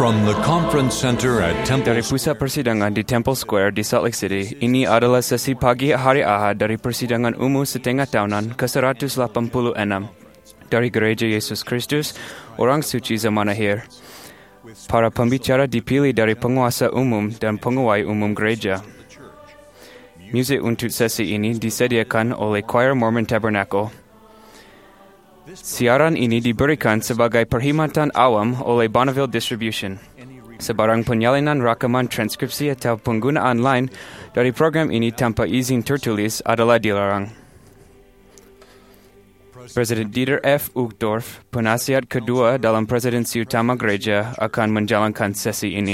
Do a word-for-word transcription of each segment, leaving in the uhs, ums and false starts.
From the conference center at Temple Dari pusat persidangan di Temple Square di Salt Lake City, ini adalah sesi pagi hari Ahad dari persidangan umum setengah tahunan ke seratus lapan puluh enam dari Gereja Yesus Kristus, Orang Suci Zaman Akhir. Para pembicara dipilih dari penguasa umum dan pegawai umum gereja. Muzik untuk sesi ini disediakan oleh Choir Mormon Tabernacle. Siaran ini diberikan sebagai perkhidmatan awam oleh Bonneville Distribution. Sebarang penyalinan rakaman transkripsi atau penggunaan lain dari program ini tanpa izin tertulis adalah dilarang. Presiden Dieter F. Uchtdorf, penasihat kedua dalam presidensi utama gereja, akan menjalankan sesi ini.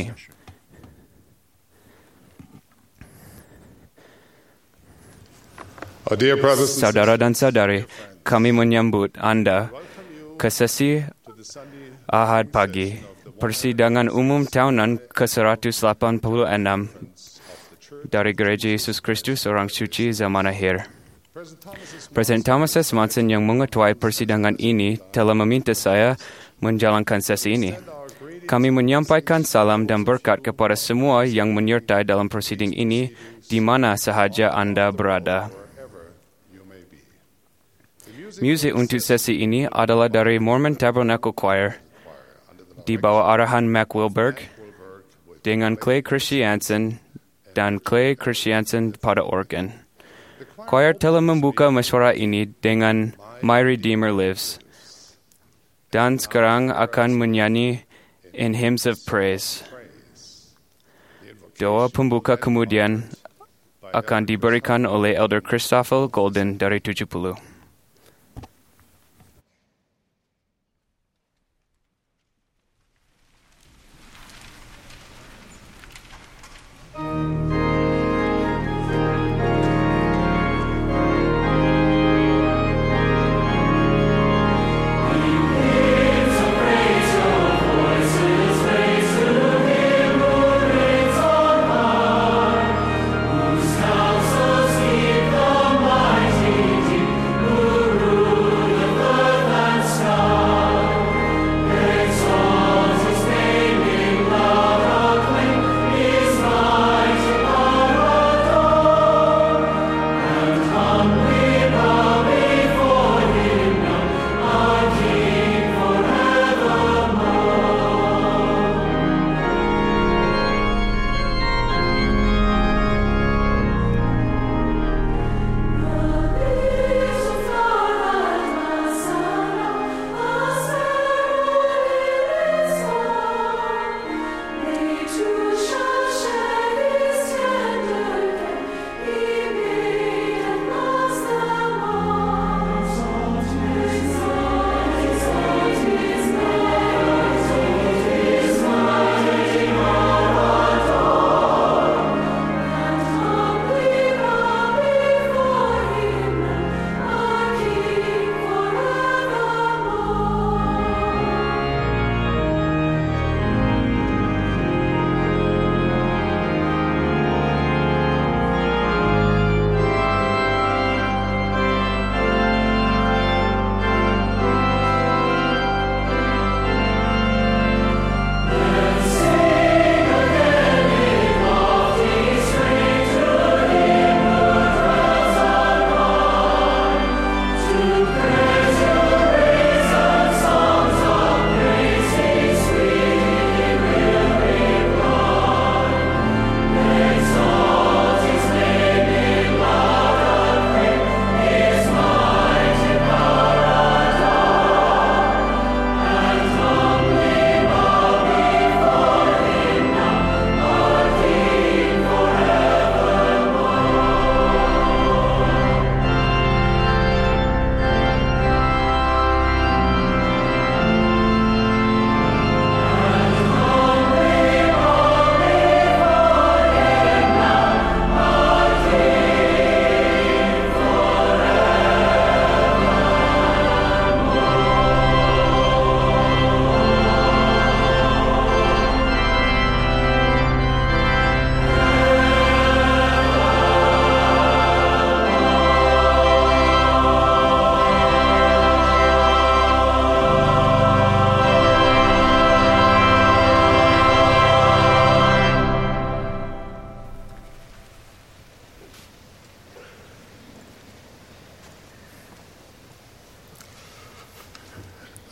Saudara dan saudari, kami menyambut Anda ke sesi Ahad pagi, persidangan umum tahunan ke seratus lapan puluh enam dari Gereja Yesus Kristus Orang Suci Zaman Akhir. Presiden Thomas S. Monson yang mengetuai persidangan ini telah meminta saya menjalankan sesi ini. Kami menyampaikan salam dan berkat kepada semua yang menyertai dalam persidangan ini di mana sahaja Anda berada. Muzik untuk sesi ini adalah dari Mormon Tabernacle Choir di bawah arahan Mac Wilberg dengan Clay Christiansen dan Clay Christiansen pada organ. Choir telah membuka mesyuarat ini dengan My Redeemer Lives dan sekarang akan menyanyi In Hymns of Praise. Doa pembuka kemudian akan diberikan oleh Elder Christopher Golden dari tujuh puluh. Whose counsels keep the mighty deep,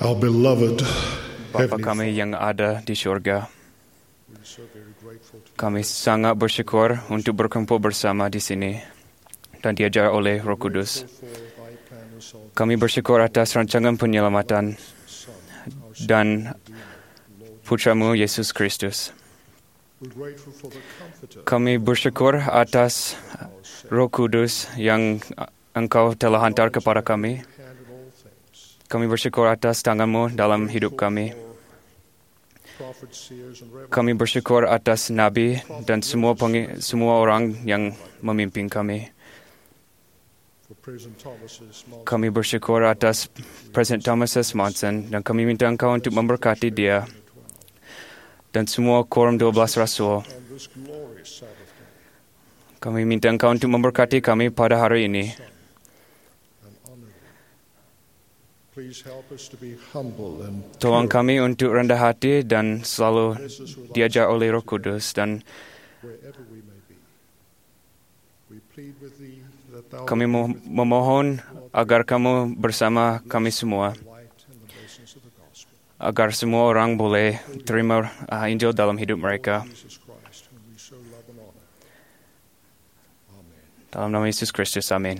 Our beloved Bapa Heavenly kami yang ada di syurga, Father, we're so very grateful to kami sangat bersyukur untuk berkumpul bersama di sini dan diajar oleh Roh Kudus. you for thy plan of salvation, Kami bersyukur atas rancangan penyelamatan dan Putramu Yesus Kristus. we're grateful for the Comforter, Kami bersyukur atas Roh Kudus yang Engkau telah hantar kepada kami. hand in all things, Kami bersyukur atas tangan-Mu dalam hidup kami. prophets, seers, and revelers, Kami bersyukur atas Nabi dan semua pengi- semua orang yang memimpin kami. for President Thomas S. Monson, Kami bersyukur atas Presiden Thomas S. Monson dan kami minta Engkau untuk memberkati dia dan semua Quorum dua belas Rasul. on this glorious Sabbath day, Kami minta Engkau untuk memberkati kami pada hari ini. and honor you. Please help us to be humble and Tolong pure kami untuk rendah hati dan selalu diajar oleh Roh Kudus, dan wherever we may be. We plead with thee that thou kami mo- memohon agar kamu bersama kami semua, light in the blessings of the gospel. agar semua orang boleh terima uh, Injil dalam hidup mereka. Jesus Christ, whom we so love and honor. Amen. Dalam nama Yesus Kristus, amin.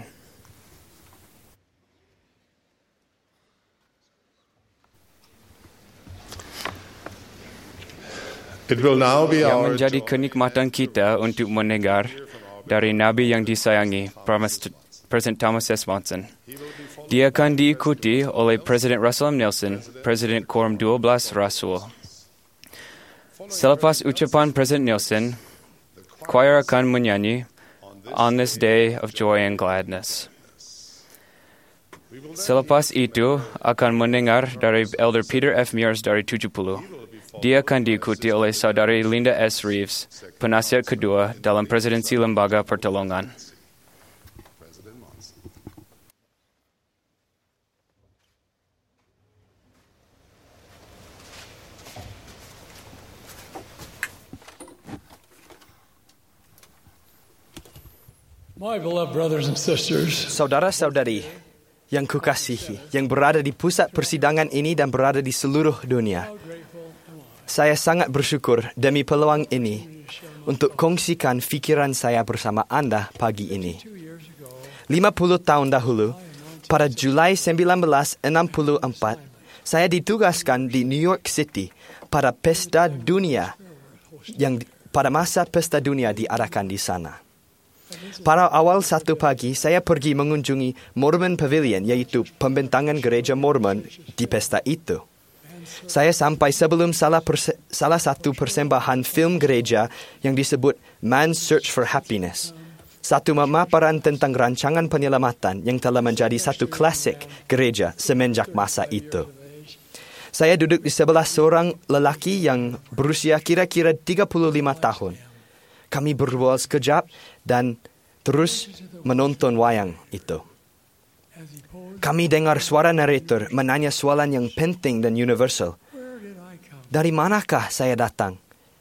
It will now be Yang our menjadi joy kenikmatan kita untuk mendengar dari Nabi yang disayangi, Presiden Thomas S. Monson. Dia akan diikuti oleh Presiden Russell M. Nelson, Presiden Quorum dua belas Rasul. Selepas ucapan Presiden Nelson, choir akan menyanyi On This Day of Joy and Gladness. Selepas itu akan mendengar dari Elder Peter F. Mears dari tujuh puluh. Dia akan diikuti oleh Saudari Linda S. Reeves, penasihat kedua dalam Presidensi Lembaga Pertolongan. My beloved brothers and sisters, Saudara-saudari yang kukasihi, yang berada di pusat persidangan ini dan berada di seluruh dunia, saya sangat bersyukur demi peluang ini untuk kongsikan fikiran saya bersama anda pagi ini. lima puluh tahun dahulu, pada Julai seribu sembilan ratus enam puluh empat, saya ditugaskan di New York City pada pesta dunia yang pada masa pesta dunia diadakan di sana. Pada awal satu pagi, saya pergi mengunjungi Mormon Pavilion, iaitu pembentangan gereja Mormon di pesta itu. Saya sampai sebelum salah, perse- salah satu persembahan film gereja yang disebut Man's Search for Happiness. Satu pemaparan tentang rancangan penyelamatan yang telah menjadi satu klasik gereja semenjak masa itu. Saya duduk di sebelah seorang lelaki yang berusia kira-kira tiga puluh lima tahun. Kami berbual sekejap dan terus menonton wayang itu. Kami dengar suara narator menanya soalan yang penting dan universal. Dari manakah saya datang?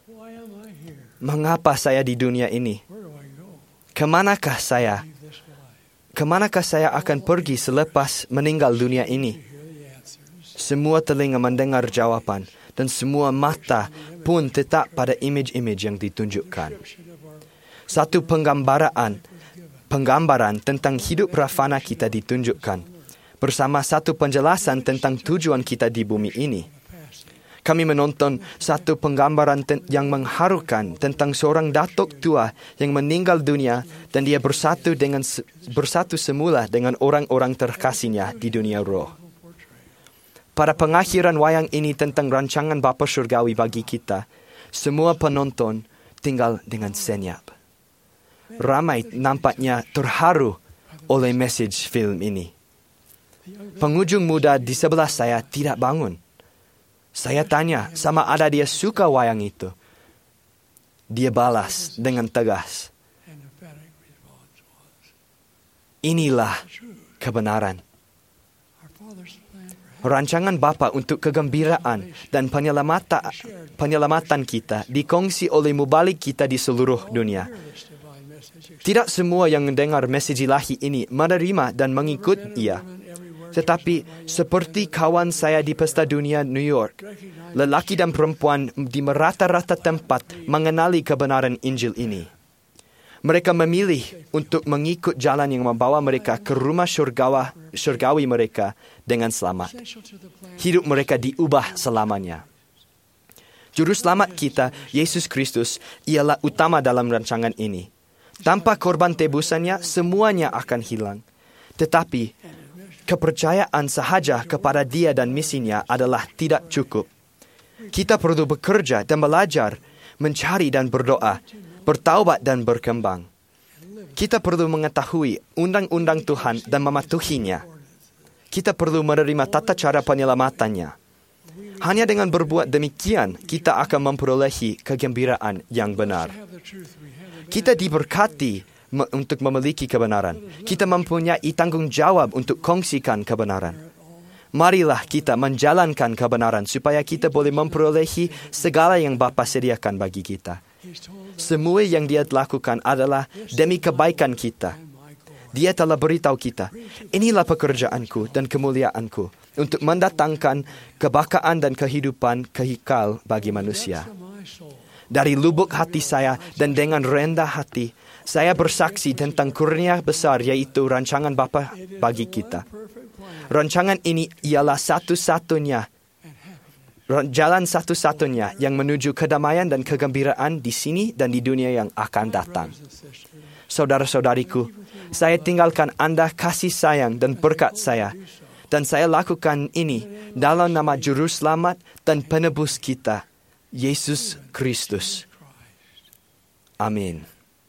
Mengapa saya di dunia ini? Kemanakah saya? Kemanakah saya akan pergi selepas meninggal dunia ini? Semua telinga mendengar jawapan dan semua mata pun tetap pada imej-imej yang ditunjukkan. Satu penggambaran, penggambaran tentang hidup rafana kita ditunjukkan, bersama satu penjelasan tentang tujuan kita di bumi ini. Kami menonton satu penggambaran ten- yang mengharukan tentang seorang datuk tua yang meninggal dunia dan dia bersatu dengan se- bersatu semula dengan orang-orang terkasihnya di dunia roh. Pada pengakhiran wayang ini tentang rancangan Bapa Surgawi bagi kita, semua penonton tinggal dengan senyap. Ramai nampaknya terharu oleh message film ini. Pengunjung muda di sebelah saya tidak bangun. Saya tanya sama ada dia suka wayang itu. Dia balas dengan tegas, inilah kebenaran. Rancangan Bapa untuk kegembiraan dan penyelamatan, penyelamatan kita dikongsi oleh mubalik kita di seluruh dunia. Tidak semua yang mendengar mesej ilahi ini menerima dan mengikut ia. Tetapi seperti kawan saya di Pesta Dunia New York, lelaki dan perempuan di merata-rata tempat mengenali kebenaran Injil ini. Mereka memilih untuk mengikut jalan yang membawa mereka ke rumah syurgawa, syurgawi mereka dengan selamat. Hidup mereka diubah selamanya. Juru selamat kita, Yesus Kristus, ialah utama dalam rancangan ini. Tanpa korban tebusannya, semuanya akan hilang. Tetapi, kepercayaan sahaja kepada Dia dan misinya adalah tidak cukup. Kita perlu bekerja dan belajar, mencari dan berdoa, bertaubat dan berkembang. Kita perlu mengetahui undang-undang Tuhan dan mematuhinya. Kita perlu menerima tata cara penyelamatannya. Hanya dengan berbuat demikian, kita akan memperolehi kegembiraan yang benar. Kita diberkati me- untuk memiliki kebenaran. Kita mempunyai tanggungjawab untuk kongsikan kebenaran. Marilah kita menjalankan kebenaran supaya kita boleh memperolehi segala yang Bapa sediakan bagi kita. Semua yang Dia lakukan adalah demi kebaikan kita. Dia telah beritahu kita, inilah pekerjaanku dan kemuliaanku untuk mendatangkan kebahagiaan dan kehidupan kekal bagi manusia. Dari lubuk hati saya dan dengan rendah hati, saya bersaksi tentang kurnia besar yaitu rancangan Bapa bagi kita. Rancangan ini ialah satu-satunya, jalan satu-satunya yang menuju kedamaian dan kegembiraan di sini dan di dunia yang akan datang. Saudara-saudariku, saya tinggalkan Anda kasih sayang dan berkat saya, dan saya lakukan ini dalam nama Juru Selamat dan Penebus kita, Yesus Kristus. Amin.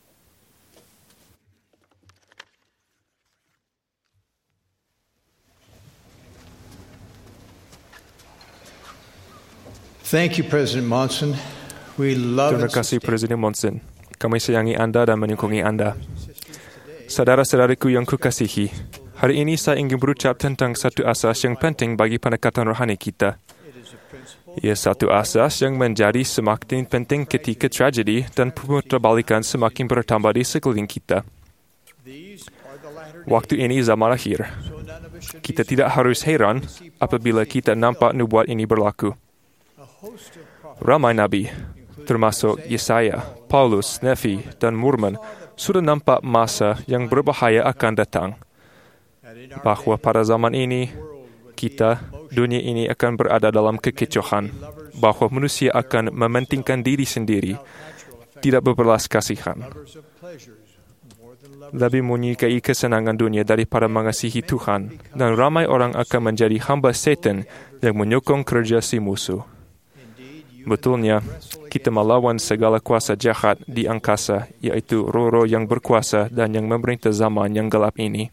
Thank you, President Monson. We love Terima kasih Presiden Monson. Kami sayangi Anda dan menyokong Anda. Saudara-saudariku yang kukasihi, hari ini saya ingin berucap tentang satu asas yang penting bagi pendekatan rohani kita. Ia satu asas yang menjadi semakin penting ketika tragedi dan pemuterbalikan semakin bertambah di sekeliling kita. Waktu ini zaman akhir. Kita tidak harus heran apabila kita nampak nubuat ini berlaku. Ramai Nabi, termasuk Yesaya, Paulus, Nefi, dan Mormon, sudah nampak masa yang berbahaya akan datang. Bahawa pada zaman ini, kita, dunia ini akan berada dalam kekecewaan. Bahawa manusia akan mementingkan diri sendiri, tidak berbelas kasihan. Lebih menyukai kesenangan dunia daripada mengasihi Tuhan, dan ramai orang akan menjadi hamba setan yang menyokong kerja si musuh. Betulnya, kita melawan segala kuasa jahat di angkasa, iaitu roh-roh yang berkuasa dan yang memerintah zaman yang gelap ini.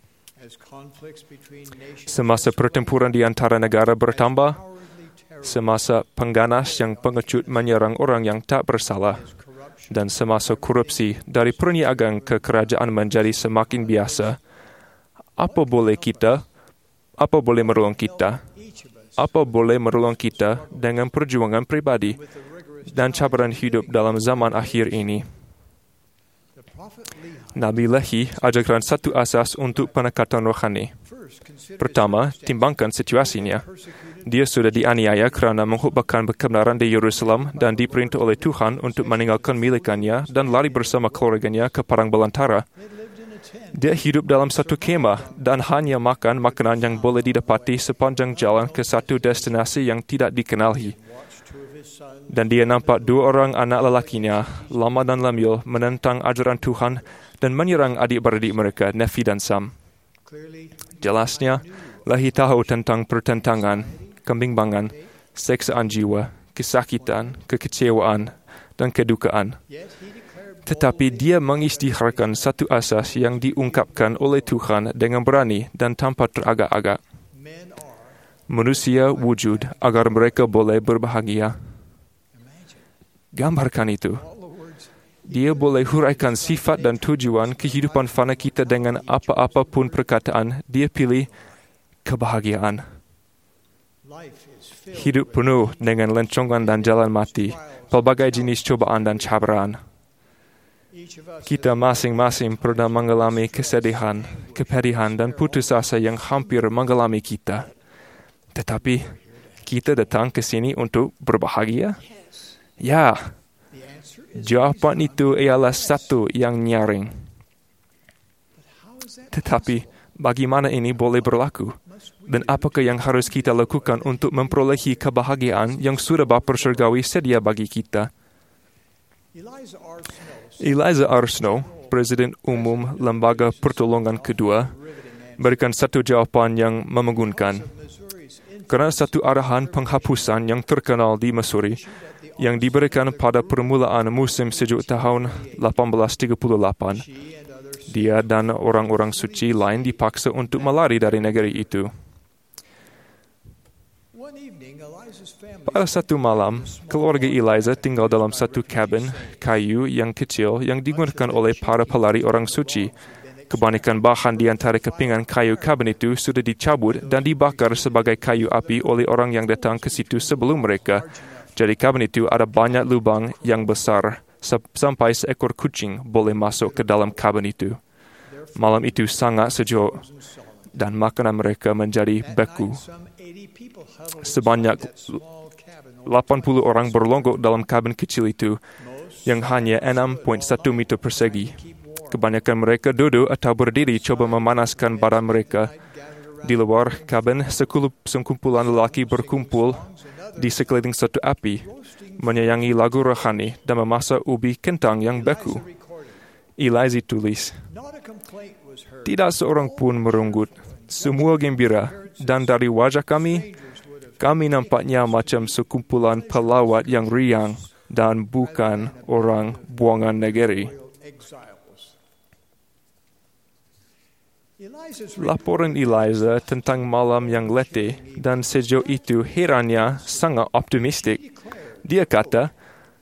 Semasa pertempuran di antara negara bertambah, semasa pengganas yang pengecut menyerang orang yang tak bersalah, dan semasa korupsi dari perniagaan ke kerajaan menjadi semakin biasa, apa boleh kita, apa boleh menolong kita? Apa boleh menolong kita dengan perjuangan pribadi dan cabaran hidup dalam zaman akhir ini? Nabi Lehi ajarkan satu asas untuk pendekatan rohani. Pertama, timbangkan situasinya. Dia sudah dianiaya kerana menghutbahkan kebenaran di Yerusalem dan diperintah oleh Tuhan untuk meninggalkan milikannya dan lari bersama keluarganya ke padang belantara. Dia hidup dalam satu kemah dan hanya makan makanan yang boleh didapati sepanjang jalan ke satu destinasi yang tidak dikenali. Dan dia nampak dua orang anak lelakinya, Lama dan Lemuel, menentang ajaran Tuhan dan menyerang adik-beradik mereka, Nefi dan Sam. Jelasnya, Lehi tahu tentang pertentangan, kebimbangan, seksaan jiwa, kesakitan, kekecewaan, dan kedukaan. Tetapi dia mengisytiharkan satu asas yang diungkapkan oleh Tuhan dengan berani dan tanpa teragak-agak. Manusia wujud agar mereka boleh berbahagia. Gambarkan itu. Dia boleh huraikan sifat dan tujuan kehidupan fana kita dengan apa-apa pun perkataan dia pilih kebahagiaan. Hidup penuh dengan lencongan dan jalan mati, pelbagai jenis cobaan dan cabaran. Kita masing-masing pernah mengalami kesedihan, kepedihan dan putus asa yang hampir mengalami kita. Tetapi, kita datang ke sini untuk berbahagia? Ya, jawapan itu ialah satu yang nyaring. Tetapi, bagaimana ini boleh berlaku? Dan apakah yang harus kita lakukan untuk memperolehi kebahagiaan yang sudah Bapa Surgawi sedia bagi kita? Eliza R. Snow, Presiden Umum Lembaga Pertolongan Kedua, berikan satu jawapan yang membingungkan. Kerana satu arahan penghapusan yang terkenal di Missouri yang diberikan pada permulaan musim sejuk tahun lapan belas tiga puluh lapan, dia dan orang-orang suci lain dipaksa untuk melari dari negeri itu. Pada satu malam, keluarga Eliza tinggal dalam satu kabin kayu yang kecil yang digunakan oleh para pelari orang suci. Kebanyakan bahan di antara kepingan kayu kabin itu sudah dicabut dan dibakar sebagai kayu api oleh orang yang datang ke situ sebelum mereka. Jadi kabin itu ada banyak lubang yang besar sampai seekor kucing boleh masuk ke dalam kabin itu. Malam itu sangat sejuk dan makanan mereka menjadi beku. Sebanyak lapan puluh orang berlonggok dalam kabin kecil itu yang hanya enam koma satu meter persegi. Kebanyakan mereka duduk atau berdiri coba memanaskan badan mereka. Di luar kabin, sekumpulan lelaki berkumpul di sekeliling satu api, menyayangi lagu rohani dan memasak ubi kentang yang beku. Eliza tulis, tidak seorang pun merenggut, semua gembira, dan dari wajah kami, kami nampaknya macam sekumpulan pelawat yang riang dan bukan orang buangan negeri. Laporan Eliza tentang malam yang letih dan sejuk itu herannya sangat optimistik. Dia kata,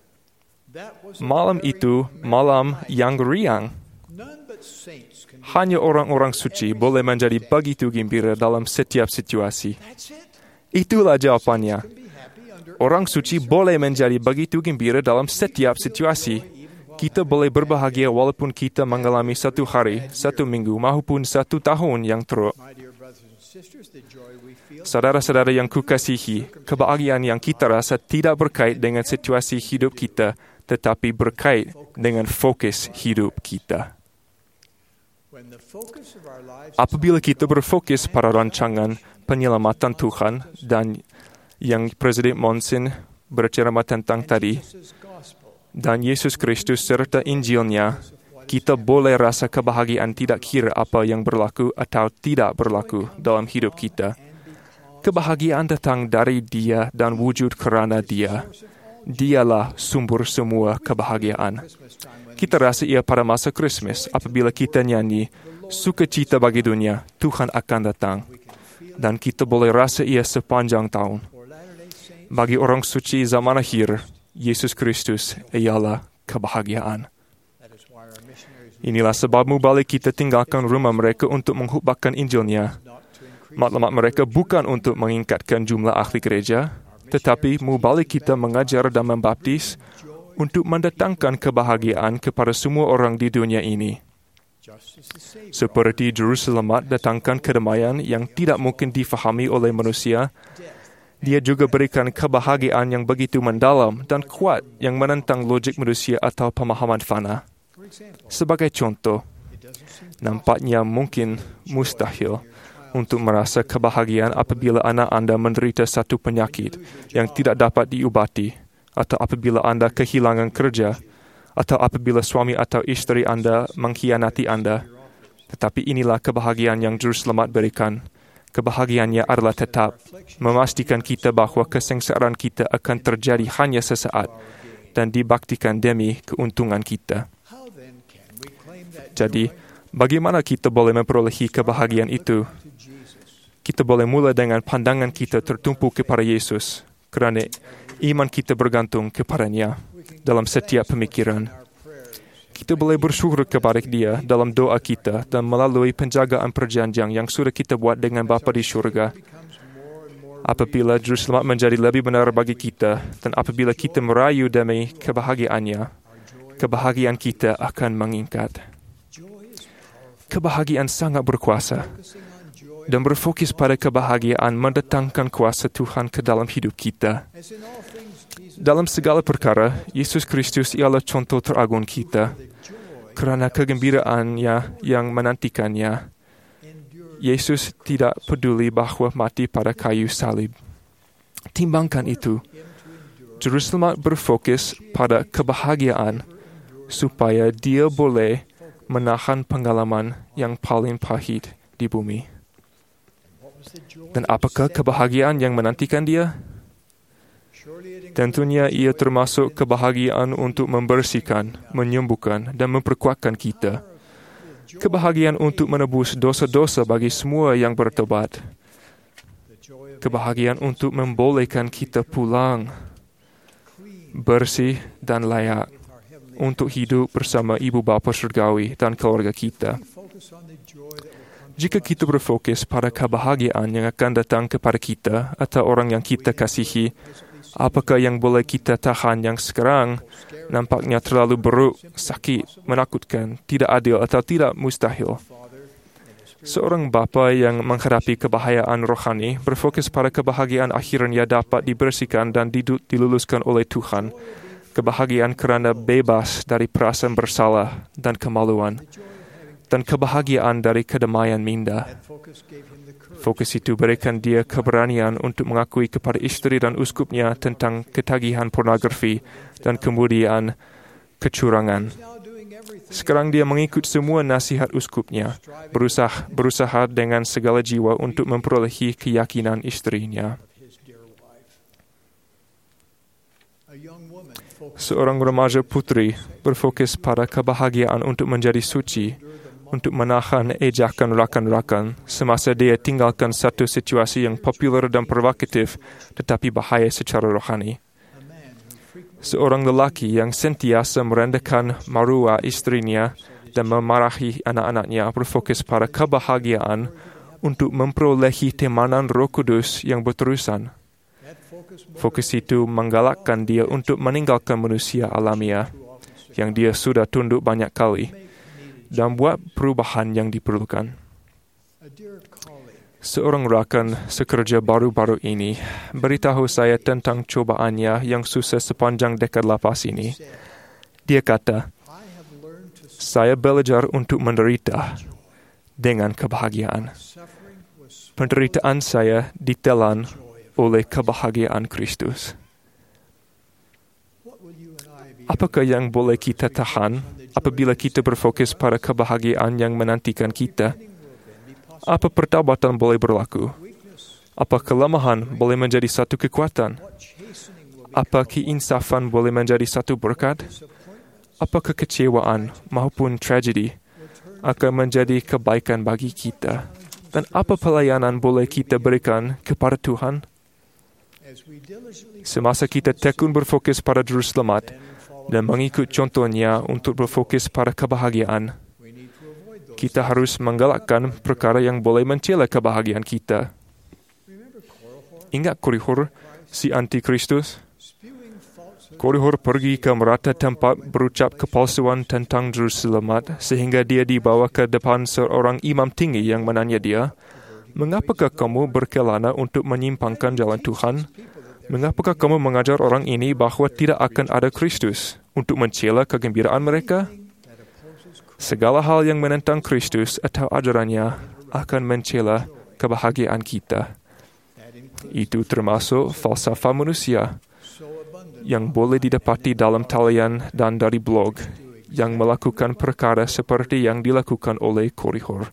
malam itu malam yang riang. Hanya orang-orang suci boleh menjadi begitu gembira dalam setiap situasi. Itulah jawapannya. Orang suci boleh menjadi begitu gembira dalam setiap situasi. Kita boleh berbahagia walaupun kita mengalami satu hari, satu minggu, maupun satu tahun yang teruk. Saudara-saudara yang kukasihi, kebahagiaan yang kita rasa tidak berkait dengan situasi hidup kita, tetapi berkait dengan fokus hidup kita. Apabila kita berfokus pada rancangan penyelamatan Tuhan dan yang Presiden Monson berceramah tentang tadi, dan Yesus Kristus serta Injilnya, kita boleh rasa kebahagiaan tidak kira apa yang berlaku atau tidak berlaku dalam hidup kita. Kebahagiaan datang dari Dia dan wujud kerana Dia. Dialah sumber semua kebahagiaan. Kita rasa ia pada masa Christmas apabila kita nyanyi, sukacita bagi dunia, Tuhan akan datang. Dan kita boleh rasa ia sepanjang tahun. Bagi orang suci zaman akhir, Yesus Kristus ialah kebahagiaan. Inilah sebab mubalik kita tinggalkan rumah mereka untuk menghubahkan Injilnya. Maklumat mereka bukan untuk meningkatkan jumlah ahli gereja, tetapi mubalik kita mengajar dan membaptis untuk mendatangkan kebahagiaan kepada semua orang di dunia ini. Seperti Juruselemat datangkan kedamaian yang tidak mungkin difahami oleh manusia, Dia juga berikan kebahagiaan yang begitu mendalam dan kuat yang menentang logik manusia atau pemahaman fana. Sebagai contoh, nampaknya mungkin mustahil untuk merasa kebahagiaan apabila anak anda menderita satu penyakit yang tidak dapat diubati, atau apabila anda kehilangan kerja, atau apabila suami atau isteri anda mengkhianati anda. Tetapi inilah kebahagiaan yang Juruselamat berikan. Kebahagiaannya adalah tetap memastikan kita bahawa kesengsaraan kita akan terjadi hanya sesaat dan dibaktikan demi keuntungan kita. Jadi, bagaimana kita boleh memperolehi kebahagiaan itu? Kita boleh mula dengan pandangan kita tertumpu kepada Yesus, kerana iman kita bergantung kepadanya dalam setiap pemikiran. Kita boleh bersyukur kepada Dia dalam doa kita dan melalui penjagaan perjanjian yang sudah kita buat dengan Bapa di syurga. Apabila Juruselamat menjadi lebih benar bagi kita dan apabila kita merayu demi kebahagiaannya, kebahagiaan kita akan meningkat. Kebahagiaan sangat berkuasa, dan berfokus pada kebahagiaan mendatangkan kuasa Tuhan ke dalam hidup kita. Dalam segala perkara, Yesus Kristus ialah contoh teragung kita. Kerana kegembiraannya yang menantikannya, Yesus tidak peduli bahawa mati pada kayu salib. Timbangkan itu, Juru Selamat berfokus pada kebahagiaan supaya dia boleh menahan pengalaman yang paling pahit di bumi. Dan apakah kebahagiaan yang menantikan dia? Tentunya ia termasuk kebahagiaan untuk membersihkan, menyembuhkan dan memperkuatkan kita. Kebahagiaan untuk menebus dosa-dosa bagi semua yang bertobat. Kebahagiaan untuk membolehkan kita pulang bersih dan layak untuk hidup bersama Ibu Bapa Surgawi dan keluarga kita. Jika kita berfokus pada kebahagiaan yang akan datang kepada kita atau orang yang kita kasihi, apakah yang boleh kita tahan yang sekarang nampaknya terlalu buruk, sakit, menakutkan, tidak adil atau tidak mustahil? Seorang bapa yang menghadapi kebahayaan rohani berfokus pada kebahagiaan akhirnya dapat dibersihkan dan diluluskan oleh Tuhan. Kebahagiaan kerana bebas dari perasaan bersalah dan kemaluan. Dan kebahagiaan dari kedamaian minda. Fokus itu berikan dia keberanian untuk mengakui kepada isteri dan uskupnya tentang ketagihan pornografi dan kemudian kecurangan. Sekarang dia mengikut semua nasihat uskupnya, berusaha, berusaha dengan segala jiwa untuk memperolehi keyakinan istrinya. Seorang remaja putri berfokus pada kebahagiaan untuk menjadi suci, untuk menahan ejakan rakan-rakan semasa dia tinggalkan satu situasi yang popular dan provokatif tetapi bahaya secara rohani. Seorang lelaki yang sentiasa merendahkan maruah istrinya dan memarahi anak-anaknya berfokus pada kebahagiaan untuk memperolehi temanan Roh Kudus yang berterusan. Fokus itu menggalakkan dia untuk meninggalkan manusia alamiah yang dia sudah tunduk banyak kali dan buat perubahan yang diperlukan. Seorang rakan sekerja baru-baru ini beritahu saya tentang cobaannya yang susah sepanjang dekad lepas ini. Dia kata, saya belajar untuk menderita dengan kebahagiaan. Penderitaan saya ditelan oleh kebahagiaan Kristus. Apakah yang boleh kita tahan apabila kita berfokus pada kebahagiaan yang menantikan kita? Apa pertobatan boleh berlaku? Apa kelemahan boleh menjadi satu kekuatan? Apa keinsafan boleh menjadi satu berkat? Apa kekecewaan maupun tragedi akan menjadi kebaikan bagi kita? Dan apa pelayanan boleh kita berikan kepada Tuhan? Semasa kita tekun berfokus pada Juru Selamat dan mengikut contohnya untuk berfokus pada kebahagiaan, kita harus menggalakkan perkara yang boleh mencela kebahagiaan kita. Ingat Korihor, si antikristus? Korihor pergi ke merata tempat berucap kepalsuan tentang Juru Selamat sehingga dia dibawa ke depan seorang imam tinggi yang menanya dia, mengapakah kamu berkelana untuk menyimpangkan jalan Tuhan? Mengapakah kamu mengajar orang ini bahawa tidak akan ada Kristus untuk mencela kegembiraan mereka? Segala hal yang menentang Kristus atau ajarannya akan mencela kebahagiaan kita. Itu termasuk falsafah manusia yang boleh didapati dalam talian dan dari blog yang melakukan perkara seperti yang dilakukan oleh Korihor.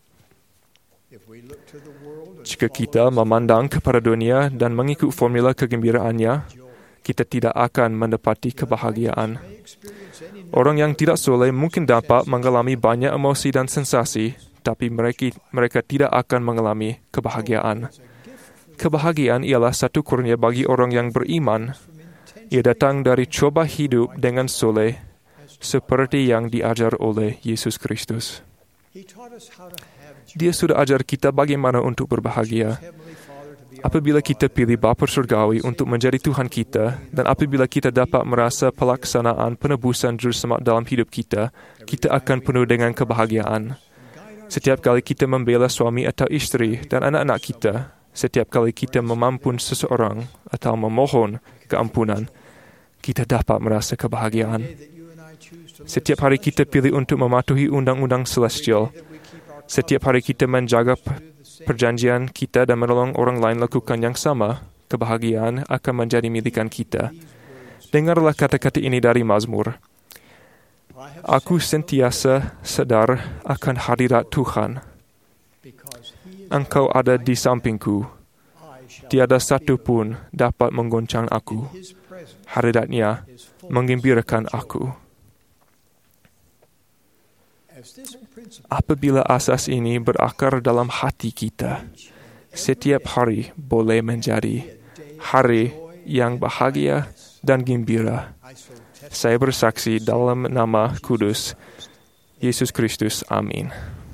Jika kita memandang kepada dunia dan mengikut formula kegembiraannya, kita tidak akan mendapati kebahagiaan. Orang yang tidak soleh mungkin dapat mengalami banyak emosi dan sensasi, tapi mereka, mereka tidak akan mengalami kebahagiaan. Kebahagiaan ialah satu kurnia bagi orang yang beriman. Ia datang dari coba hidup dengan soleh, seperti yang diajar oleh Yesus Kristus. Dia sudah ajar kita bagaimana untuk berbahagia. Apabila kita pilih Bapa Surgawi untuk menjadi Tuhan kita, dan apabila kita dapat merasa pelaksanaan penebusan Juru Selamat dalam hidup kita, kita akan penuh dengan kebahagiaan. Setiap kali kita membela suami atau isteri dan anak-anak kita, setiap kali kita memampun seseorang atau memohon keampunan, kita dapat merasa kebahagiaan. Setiap hari kita pilih untuk mematuhi undang-undang celestial. Setiap hari kita menjaga perjanjian kita dan menolong orang lain lakukan yang sama, kebahagiaan akan menjadi milikan kita. Dengarlah kata-kata ini dari Mazmur. Aku sentiasa sadar akan hadirat Tuhan. Engkau ada di sampingku. Tiada satu pun dapat menggoncang aku. Hadiratnya menggembirakan aku. Apabila asas ini berakar dalam hati kita, setiap hari boleh menjadi hari yang bahagia dan gembira. Saya bersaksi dalam nama kudus Yesus Kristus. Amin.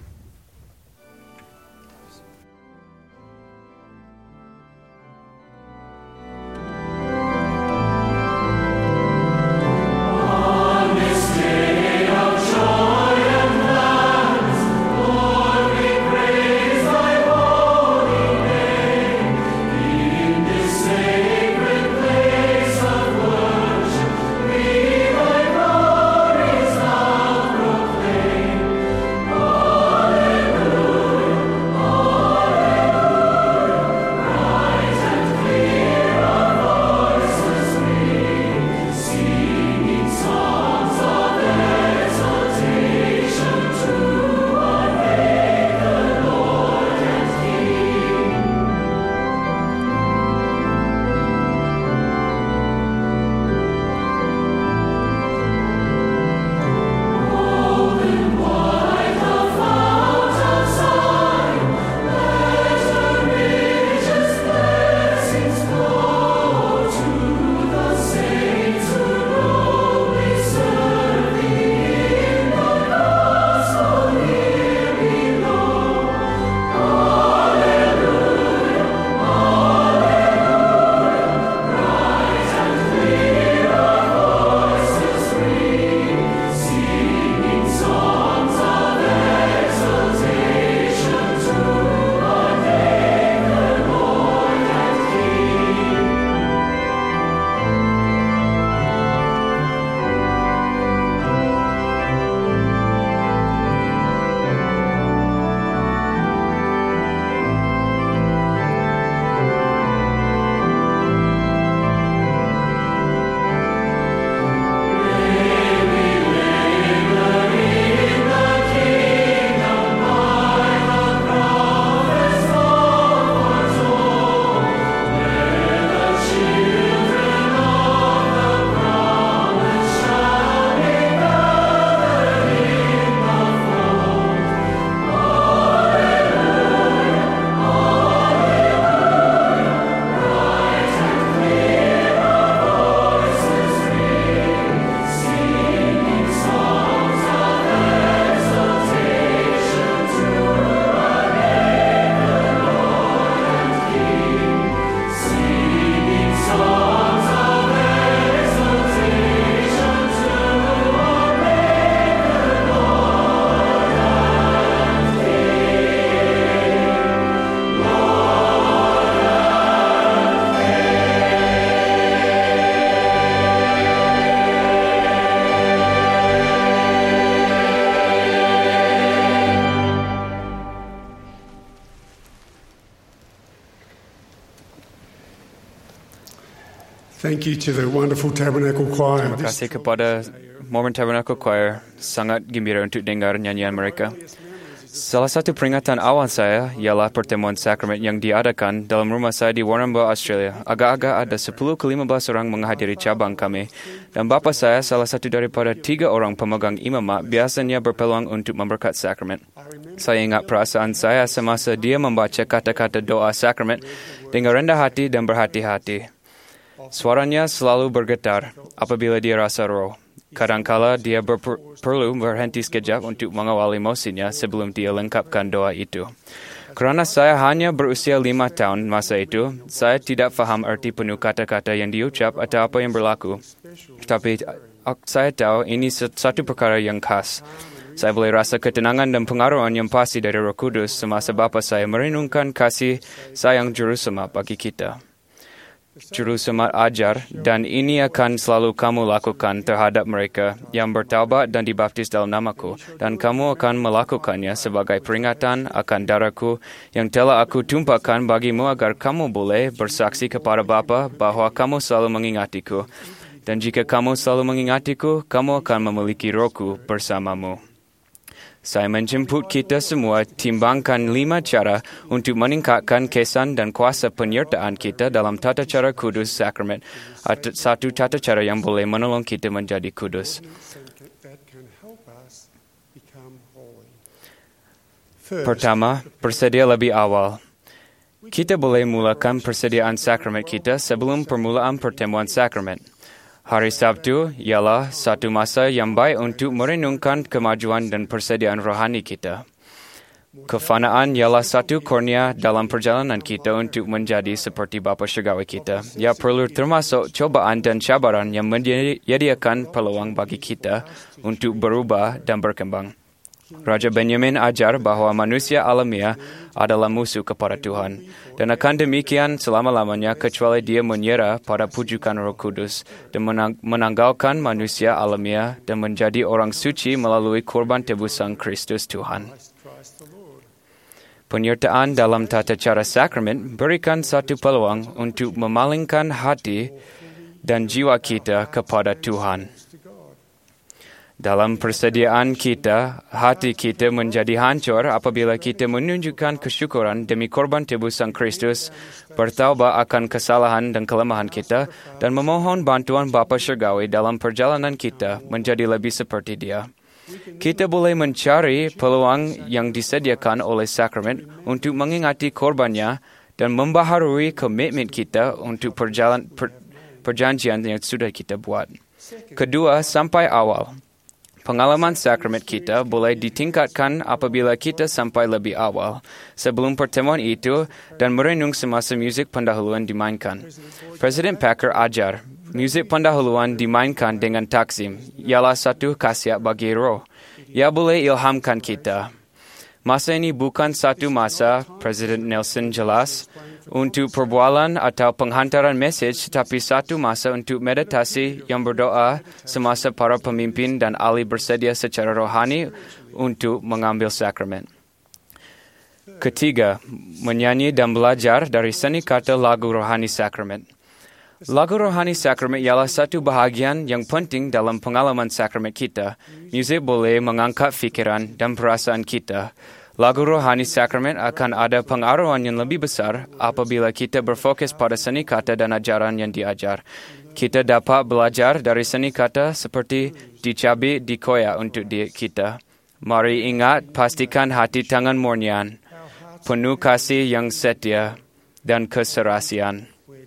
Thank you to the wonderful Tabernacle Choir. Terima kasih kepada Mormon Tabernacle Choir. Sangat gembira untuk dengar nyanyian mereka. Salah satu peringatan awal saya ialah pertemuan sakramen yang diadakan dalam rumah saya di Warrnambool, Australia. Agak-agak ada sepuluh ke lima belas orang menghadiri cabang kami. Dan bapa saya, salah satu daripada tiga orang pemegang imamat, biasanya berpeluang untuk memberkat sakramen. Saya ingat perasaan saya semasa dia membaca kata-kata doa sakramen dengan rendah hati dan berhati-hati. Suaranya selalu bergetar apabila dia rasa roh. Kadangkala dia berper- perlu berhenti sekejap untuk mengawal emosinya sebelum dia lengkapkan doa itu. Kerana saya hanya berusia lima tahun masa itu, saya tidak faham arti penuh kata-kata yang diucap atau apa yang berlaku. Tetapi saya tahu ini satu perkara yang khas. Saya boleh rasa ketenangan dan pengaruhan yang pasti dari Roh Kudus semasa Bapa saya merenungkan kasih sayang Juru Selamat bagi kita. Juru Selamat ajar, dan ini akan selalu kamu lakukan terhadap mereka yang bertaubat dan dibaptis dalam namaku, dan kamu akan melakukannya sebagai peringatan akan darahku yang telah aku tumpahkan bagimu agar kamu boleh bersaksi kepada Bapa bahwa kamu selalu mengingatiku. Dan jika kamu selalu mengingatiku, kamu akan memiliki rohku bersamamu. Saya menjemput kita semua timbangkan lima cara untuk meningkatkan kesan dan kuasa penyertaan kita dalam tata cara kudus sakramen. Satu tata cara yang boleh menolong kita menjadi kudus. Pertama, bersedia lebih awal. Kita boleh mulakan persediaan sakramen kita sebelum permulaan pertemuan sakramen. Hari Sabtu ialah satu masa yang baik untuk merenungkan kemajuan dan persediaan rohani kita. Kefanaan ialah satu kurnia dalam perjalanan kita untuk menjadi seperti Bapa Syurgawi kita. Ia perlu termasuk cobaan dan cabaran yang menyediakan peluang bagi kita untuk berubah dan berkembang. Raja Benyamin ajar bahawa manusia alamiah adalah musuh kepada Tuhan, dan akan demikian selama-lamanya kecuali dia menyerah pada pujukan Roh Kudus dan menanggalkan manusia alamiah dan menjadi orang suci melalui korban tebusan Kristus Tuhan. Penyertaan dalam tata cara sakramen berikan satu peluang untuk memalingkan hati dan jiwa kita kepada Tuhan. Dalam persediaan kita, hati kita menjadi hancur apabila kita menunjukkan kesyukuran demi korban tebusan Kristus, bertaubat akan kesalahan dan kelemahan kita, dan memohon bantuan Bapa Syurgawi dalam perjalanan kita menjadi lebih seperti Dia. Kita boleh mencari peluang yang disediakan oleh sakramen untuk mengingati korbannya dan membaharui komitmen kita untuk perjalan, per, perjanjian yang sudah kita buat. Kedua, sampai awal. Pengalaman sakramen kita boleh ditingkatkan apabila kita sampai lebih awal, sebelum pertemuan itu dan merenung semasa muzik pendahuluan dimainkan. Presiden Packer ajar, muzik pendahuluan dimainkan dengan takzim, ialah satu khasiat bagi roh. Ia boleh ilhamkan kita. Masa ini bukan satu masa, Presiden Nelson jelas, untuk perbualan atau penghantaran mesej, tapi satu masa untuk meditasi yang berdoa semasa para pemimpin dan ahli bersedia secara rohani untuk mengambil sakramen. Ketiga, menyanyi dan belajar dari seni kata lagu rohani sakramen. Lagu rohani sakramen ialah satu bahagian yang penting dalam pengalaman sakramen kita. Muzik boleh mengangkat fikiran dan perasaan kita. Lagu rohani sakramen akan ada pengaruhan yang lebih besar apabila kita berfokus pada seni kata dan ajaran yang diajar. Kita dapat belajar dari seni kata seperti dicabik dikoyak untuk kita. Mari ingat, pastikan hati tangan murnian, penuh kasih yang setia dan keserasian.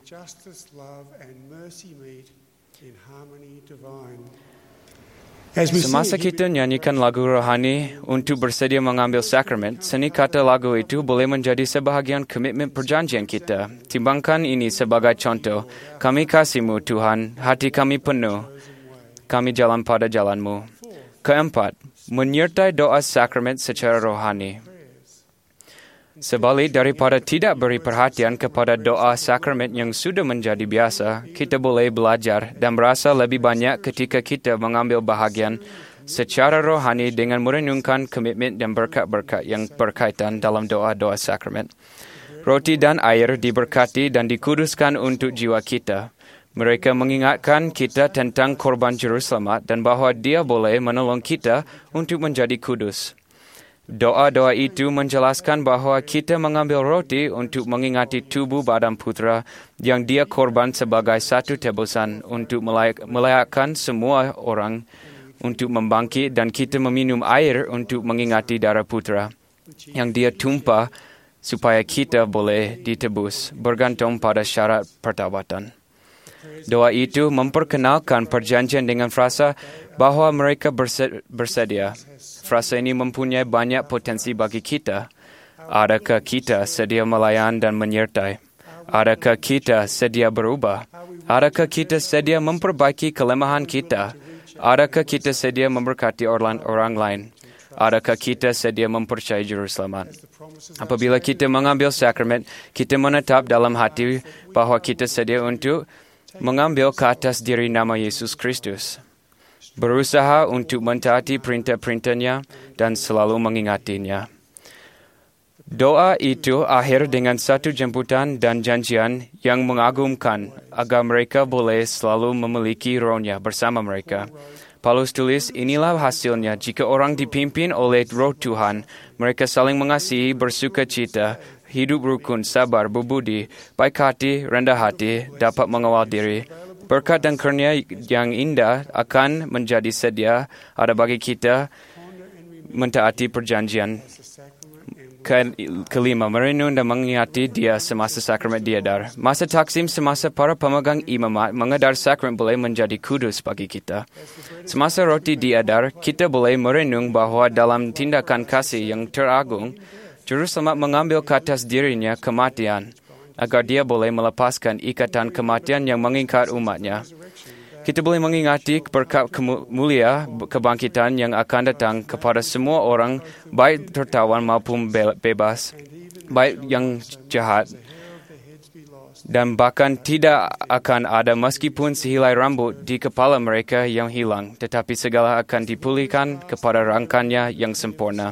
Semasa kita nyanyikan lagu rohani untuk bersedia mengambil sakramen, seni kata lagu itu boleh menjadi sebahagian komitmen perjanjian kita. Timbangkan ini sebagai contoh. Kami kasih-Mu, Tuhan, hati kami penuh. Kami jalan pada jalan-Mu. Keempat, menyertai doa sakramen secara rohani. Sebalik daripada tidak beri perhatian kepada doa sakramen yang sudah menjadi biasa, kita boleh belajar dan berasa lebih banyak ketika kita mengambil bahagian secara rohani dengan merenungkan komitmen dan berkat-berkat yang berkaitan dalam doa-doa sakramen. Roti dan air diberkati dan dikuduskan untuk jiwa kita. Mereka mengingatkan kita tentang korban Juru Selamat dan bahawa Dia boleh menolong kita untuk menjadi kudus. Doa-doa itu menjelaskan bahawa kita mengambil roti untuk mengingati tubuh badan Putra yang Dia korban sebagai satu tebusan untuk melayak, melayakkan semua orang untuk membangkit, dan kita meminum air untuk mengingati darah Putra yang Dia tumpah supaya kita boleh ditebus bergantung pada syarat pertobatan. Doa itu memperkenalkan perjanjian dengan frasa bahawa mereka bersedia. Frasa ini mempunyai banyak potensi bagi kita. Adakah kita sedia melayan dan menyertai? Adakah kita sedia berubah? Adakah kita sedia memperbaiki kelemahan kita? Adakah kita sedia memberkati orang, orang lain? Adakah kita sedia mempercayai Juru Selamat? Apabila kita mengambil sakramen, kita menetap dalam hati bahawa kita sedia untuk mengambil ke atas diri nama Yesus Kristus, berusaha untuk mentaati perintah-perintahnya dan selalu mengingatinya. Doa itu akhir dengan satu jemputan dan janjian yang mengagumkan agar mereka boleh selalu memiliki rohnya bersama mereka. Paulus tulis, inilah hasilnya jika orang dipimpin oleh roh Tuhan, mereka saling mengasihi, bersuka cita, hidup rukun, sabar, berbudi, baik hati, rendah hati, dapat mengawal diri. Berkat dan karunia yang indah akan menjadi sedia ada bagi kita mentaati perjanjian. Kelima, merenung dan mengingati dia semasa sakramen diedar. Masa taksim semasa para pemegang imamat mengedar sakramen boleh menjadi kudus bagi kita. Semasa roti diedar, kita boleh merenung bahawa dalam tindakan kasih yang teragung, Juru Selamat mengambil ke atas dirinya kematian, agar dia boleh melepaskan ikatan kematian yang mengikat umatnya. Kita boleh mengingati berkat mulia kebangkitan yang akan datang kepada semua orang, baik tertawan maupun bebas, baik yang jahat, dan bahkan tidak akan ada meskipun sehelai rambut di kepala mereka yang hilang, tetapi segala akan dipulihkan kepada rangkanya yang sempurna.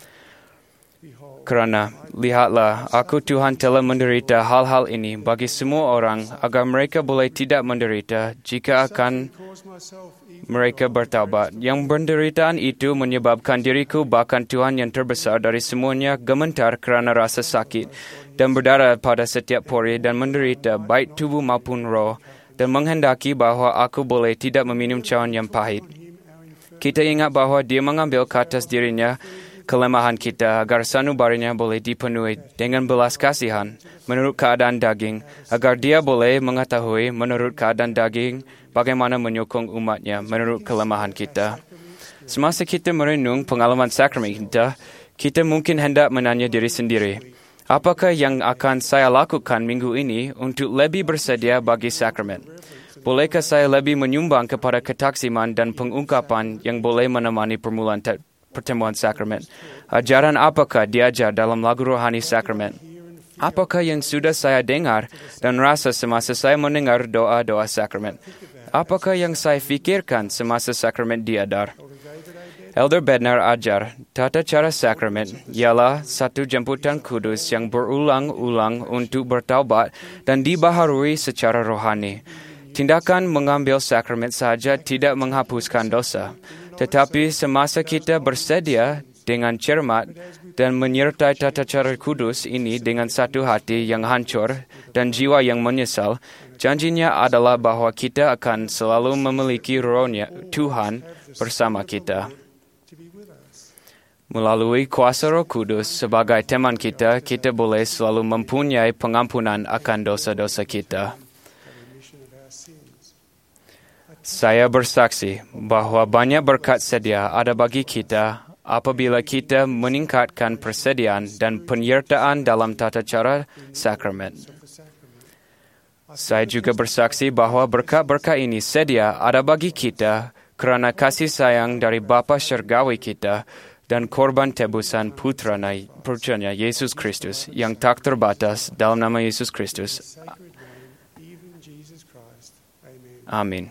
Kerana, lihatlah, aku Tuhan telah menderita hal-hal ini bagi semua orang agar mereka boleh tidak menderita jika akan mereka bertaubat. Yang penderitaan itu menyebabkan diriku bahkan Tuhan yang terbesar dari semuanya gemetar kerana rasa sakit dan berdarah pada setiap pori dan menderita baik tubuh maupun roh dan menghendaki bahawa aku boleh tidak meminum cawan yang pahit. Kita ingat bahawa dia mengambil ke atas dirinya kelemahan kita agar sanubarinya boleh dipenuhi dengan belas kasihan menurut keadaan daging, agar dia boleh mengetahui menurut keadaan daging bagaimana menyokong umatnya menurut kelemahan kita. Semasa kita merenung pengalaman sakramen kita, kita mungkin hendak menanya diri sendiri, apakah yang akan saya lakukan minggu ini untuk lebih bersedia bagi sakramen? Bolehkah saya lebih menyumbang kepada ketaksiman dan pengungkapan yang boleh menemani permulaan pertemuan sakramen? Ajaran apakah diajar dalam lagu rohani sakramen? Apakah yang sudah saya dengar dan rasa semasa saya mendengar doa-doa sakramen? Apakah yang saya fikirkan semasa sakramen diedar? Elder Bednar ajar, tata cara sakramen ialah satu jemputan kudus yang berulang-ulang untuk bertaubat dan dibaharui secara rohani. Tindakan mengambil sakramen sahaja tidak menghapuskan dosa, tetapi semasa kita bersedia dengan cermat dan menyertai tata cara kudus ini dengan satu hati yang hancur dan jiwa yang menyesal, janjinya adalah bahawa kita akan selalu memiliki rohnya Tuhan bersama kita. Melalui kuasa Roh Kudus sebagai teman kita, kita boleh selalu mempunyai pengampunan akan dosa-dosa kita. Saya bersaksi bahawa banyak berkat sedia ada bagi kita apabila kita meningkatkan persediaan dan penyertaan dalam tata cara sakramen. Saya juga bersaksi bahawa berkat-berkat ini sedia ada bagi kita kerana kasih sayang dari Bapa Syurgawi kita dan korban tebusan putranya Yesus Kristus yang tak terbatas dalam nama Yesus Kristus. Amin.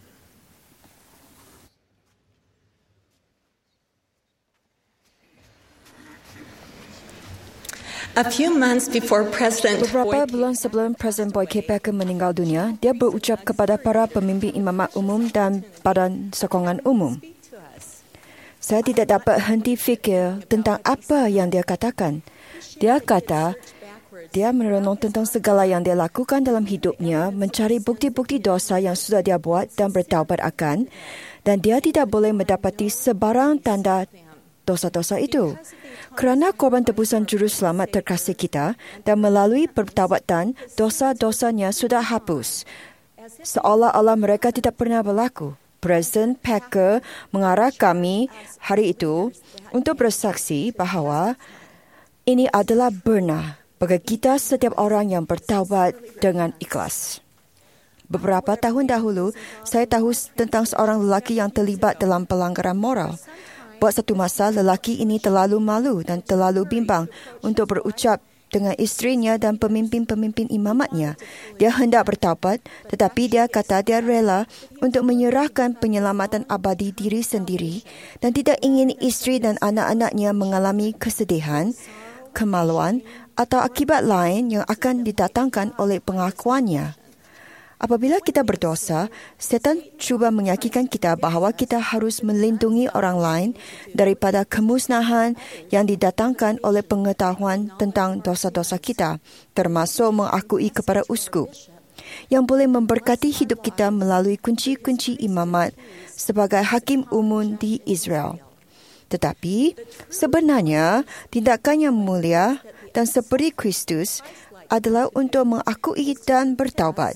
A few months before President Beberapa bulan sebelum Presiden Boy K. Packer meninggal dunia, dia berucap kepada para pemimpin imamat umum dan badan sokongan umum, saya tidak dapat henti fikir tentang apa yang dia katakan. Dia kata, dia merenung tentang segala yang dia lakukan dalam hidupnya, mencari bukti-bukti dosa yang sudah dia buat dan bertaubat akan, dan dia tidak boleh mendapati sebarang tanda dosa-dosa itu. Kerana korban tebusan Juru Selamat terkasih kita dan melalui pertaubatan, dosa-dosanya sudah hapus. Seolah-olah mereka tidak pernah berlaku. Presiden Packer mengarah kami hari itu untuk bersaksi bahawa Ini adalah benar bagi kita setiap orang yang bertaubat dengan ikhlas. Beberapa tahun dahulu, saya tahu tentang seorang lelaki yang terlibat dalam pelanggaran moral. Buat satu masa, lelaki ini terlalu malu dan terlalu bimbang untuk berucap dengan isterinya dan pemimpin-pemimpin imamatnya. Dia hendak bertaubat, tetapi dia kata dia rela untuk menyerahkan penyelamatan abadi diri sendiri dan tidak ingin isteri dan anak-anaknya mengalami kesedihan, kemaluan atau akibat lain yang akan didatangkan oleh pengakuannya. Apabila kita berdosa, setan cuba meyakinkan kita bahawa kita harus melindungi orang lain daripada kemusnahan yang didatangkan oleh pengetahuan tentang dosa-dosa kita, termasuk mengakui kepada uskup, yang boleh memberkati hidup kita melalui kunci-kunci imamat sebagai hakim umum di Israel. Tetapi, sebenarnya, tindakan yang mulia dan seperti Kristus adalah untuk mengakui dan bertaubat.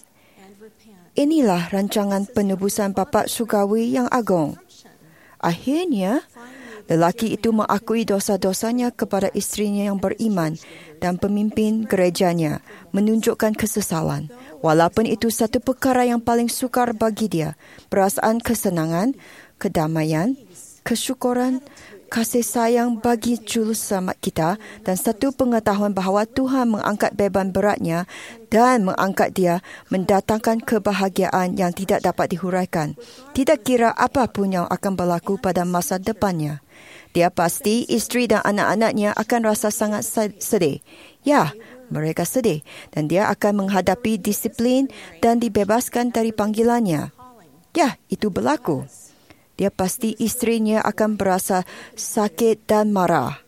Inilah rancangan penebusan bapa surgawi yang agung. Akhirnya, lelaki itu mengakui dosa-dosanya kepada isterinya yang beriman dan pemimpin gerejanya, menunjukkan kesesalan. Walaupun itu satu perkara yang paling sukar bagi dia, perasaan kesenangan, kedamaian, kesyukuran, kasih sayang bagi juru selamat kita dan satu pengetahuan bahawa Tuhan mengangkat beban beratnya dan mengangkat dia mendatangkan kebahagiaan yang tidak dapat dihuraikan. Tidak kira apapun yang akan berlaku pada masa depannya. Dia pasti isteri dan anak-anaknya akan rasa sangat sedih. Ya, mereka sedih dan dia akan menghadapi disiplin dan dibebaskan dari panggilannya. Ya, itu berlaku. Dia pasti isterinya akan berasa sakit dan marah.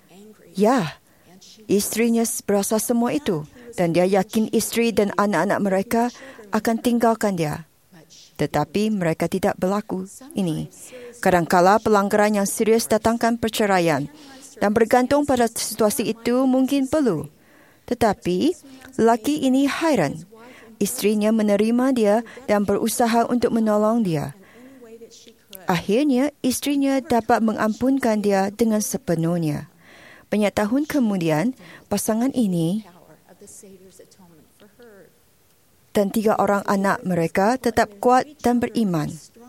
Ya, isterinya berasa semua itu. Dan dia yakin isteri dan anak-anak mereka akan tinggalkan dia. Tetapi mereka tidak berlaku ini. Kadangkala pelanggaran yang serius datangkan perceraian. Dan bergantung pada situasi itu mungkin perlu. Tetapi, lelaki ini hairan. Isterinya menerima dia dan berusaha untuk menolong dia. Akhirnya, isterinya dapat mengampunkan dia dengan sepenuhnya. Banyak tahun kemudian, pasangan ini dan tiga orang anak mereka tetap kuat dan beriman.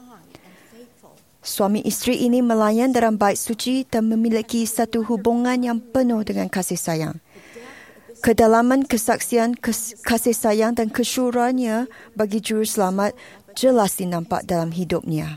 Suami isteri ini melayan dalam bait suci dan memiliki satu hubungan yang penuh dengan kasih sayang. Kedalaman kesaksian kes- kasih sayang dan kesyukurannya bagi juru selamat jelas dinampak dalam hidupnya.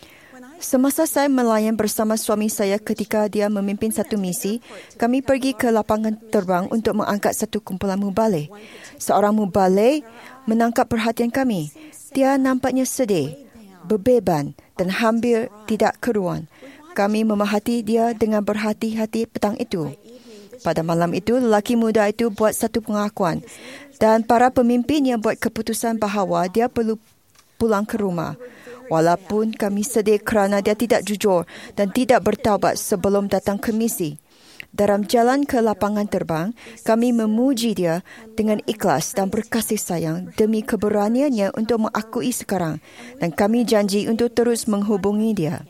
Semasa saya melayan bersama suami saya ketika dia memimpin satu misi, kami pergi ke lapangan terbang untuk mengangkat satu kumpulan mubalik. Seorang mubalik menangkap perhatian kami. Dia nampaknya sedih, berbeban dan hampir tidak keruan. Kami memerhati dia dengan berhati-hati petang itu. Pada malam itu, lelaki muda itu buat satu pengakuan dan para pemimpinnya buat keputusan bahawa dia perlu pulang ke rumah. Walaupun kami sedih kerana dia tidak jujur dan tidak bertaubat sebelum datang ke misi. Dalam jalan ke lapangan terbang, kami memuji dia dengan ikhlas dan berkasih sayang demi keberaniannya untuk mengakui sekarang dan kami janji untuk terus menghubungi dia.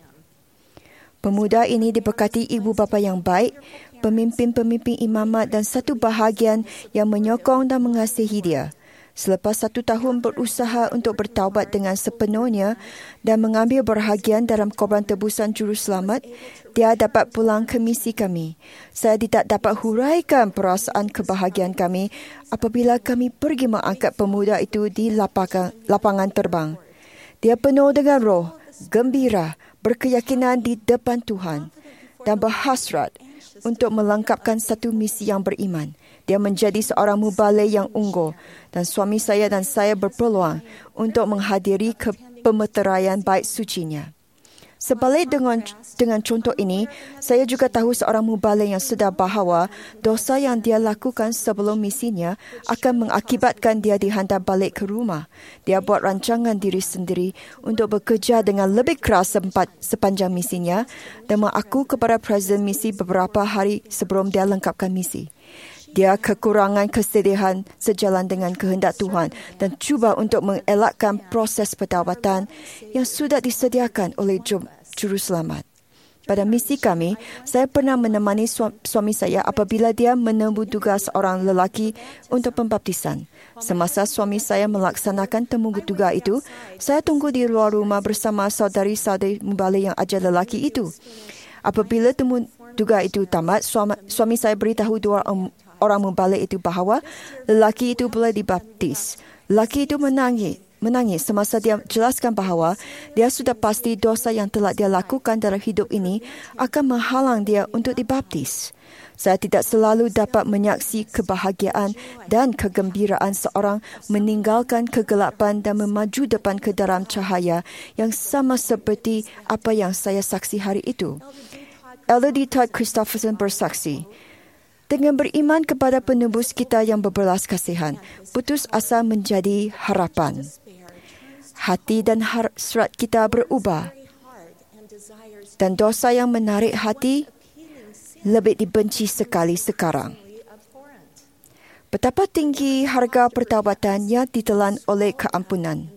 Pemuda ini diberkati ibu bapa yang baik, pemimpin-pemimpin imamat dan satu bahagian yang menyokong dan mengasihi dia. Selepas satu tahun berusaha untuk bertaubat dengan sepenuhnya dan mengambil bahagian dalam korban tebusan juru selamat, dia dapat pulang ke misi kami. Saya tidak dapat huraikan perasaan kebahagiaan kami apabila kami pergi mengangkat pemuda itu di lapangan, lapangan terbang. Dia penuh dengan roh, gembira, berkeyakinan di depan Tuhan dan berhasrat untuk melengkapkan satu misi yang beriman. Dia menjadi seorang mubalik yang unggul dan suami saya dan saya berpeluang untuk menghadiri ke pemeteraian bait sucinya. Sebalik dengan dengan contoh ini, saya juga tahu seorang mubalik yang sedar bahawa dosa yang dia lakukan sebelum misinya akan mengakibatkan dia dihantar balik ke rumah. Dia buat rancangan diri sendiri untuk bekerja dengan lebih keras sempat sepanjang misinya dan mengaku kepada presiden misi beberapa hari sebelum dia lengkapkan misi. Dia kekurangan kesedihan sejalan dengan kehendak Tuhan dan cuba untuk mengelakkan proses pertaubatan yang sudah disediakan oleh juru selamat. Pada misi kami, saya pernah menemani suami saya apabila dia menemui tugas seorang lelaki untuk pembaptisan. Semasa suami saya melaksanakan temu tugas itu, saya tunggu di luar rumah bersama saudari-saudari mubalik yang ajar lelaki itu. Apabila temu tugas itu tamat, suami, suami saya beritahu dua orang mubalik itu bahawa lelaki itu boleh dibaptis. Lelaki itu menangis. Menangis semasa dia jelaskan bahawa dia sudah pasti dosa yang telah dia lakukan dalam hidup ini akan menghalang dia untuk dibaptis. Saya tidak selalu dapat menyaksi kebahagiaan dan kegembiraan seorang meninggalkan kegelapan dan memaju depan ke dalam cahaya yang sama seperti apa yang saya saksi hari itu. Elder D. Todd Christopherson bersaksi, dengan beriman kepada penebus kita yang berbelas kasihan, putus asa menjadi harapan. Hati dan hasrat kita berubah. Dan dosa yang menarik hati lebih dibenci sekali sekarang. Betapa tinggi harga pertawatan yang ditelan oleh keampunan.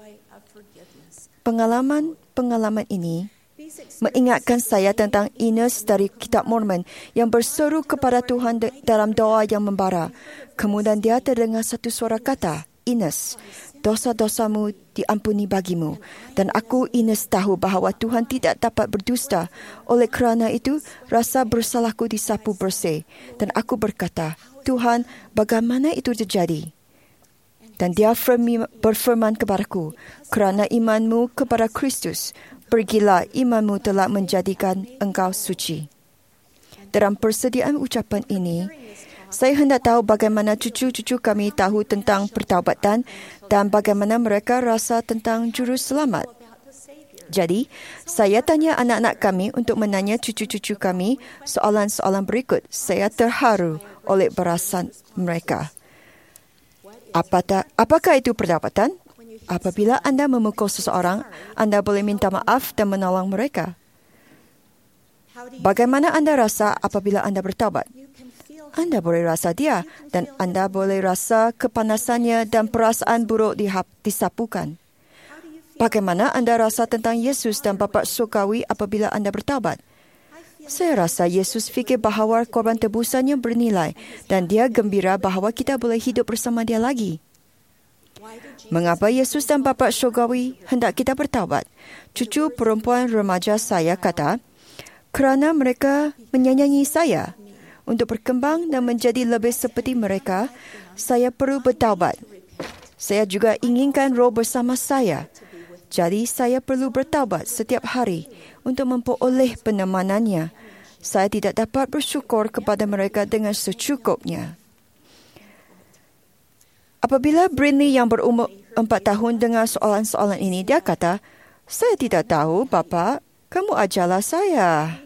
Pengalaman-pengalaman ini mengingatkan saya tentang Ines dari Kitab Mormon yang berseru kepada Tuhan dalam doa yang membara. Kemudian dia terdengar satu suara kata, Ines, dosa-dosamu diampuni bagimu. Dan aku, Ines, tahu bahawa Tuhan tidak dapat berdusta. Oleh kerana itu, rasa bersalahku disapu bersih. Dan aku berkata, Tuhan, bagaimana itu terjadi? Dan dia berfirman kepadaku, kerana imanmu kepada Kristus, pergilah, imanmu telah menjadikan engkau suci. Dalam persediaan ucapan ini, saya hendak tahu bagaimana cucu-cucu kami tahu tentang pertaubatan dan bagaimana mereka rasa tentang juru selamat. Jadi, saya tanya anak-anak kami untuk menanya cucu-cucu kami soalan-soalan berikut. Saya terharu oleh balasan mereka. Apakah, apakah itu pertaubatan? Apabila anda memukul seseorang, anda boleh minta maaf dan menolong mereka. Bagaimana anda rasa apabila anda bertaubat? Anda boleh rasa dia dan anda boleh rasa kepanasannya dan perasaan buruk disapukan. Bagaimana anda rasa tentang Yesus dan Bapa Surgawi apabila anda bertaubat? Saya rasa Yesus fikir bahawa korban tebusannya bernilai dan dia gembira bahawa kita boleh hidup bersama dia lagi. Mengapa Yesus dan Bapa Surgawi hendak kita bertaubat? Cucu perempuan remaja saya kata, kerana mereka menyayangi saya. Untuk berkembang dan menjadi lebih seperti mereka, saya perlu bertaubat. Saya juga inginkan Roh bersama saya. Jadi saya perlu bertaubat setiap hari untuk memperoleh penemanannya. Saya tidak dapat bersyukur kepada mereka dengan secukupnya. Apabila Brinley yang berumur empat tahun dengar soalan-soalan ini, dia kata, saya tidak tahu, Bapa, kamu ajarlah saya.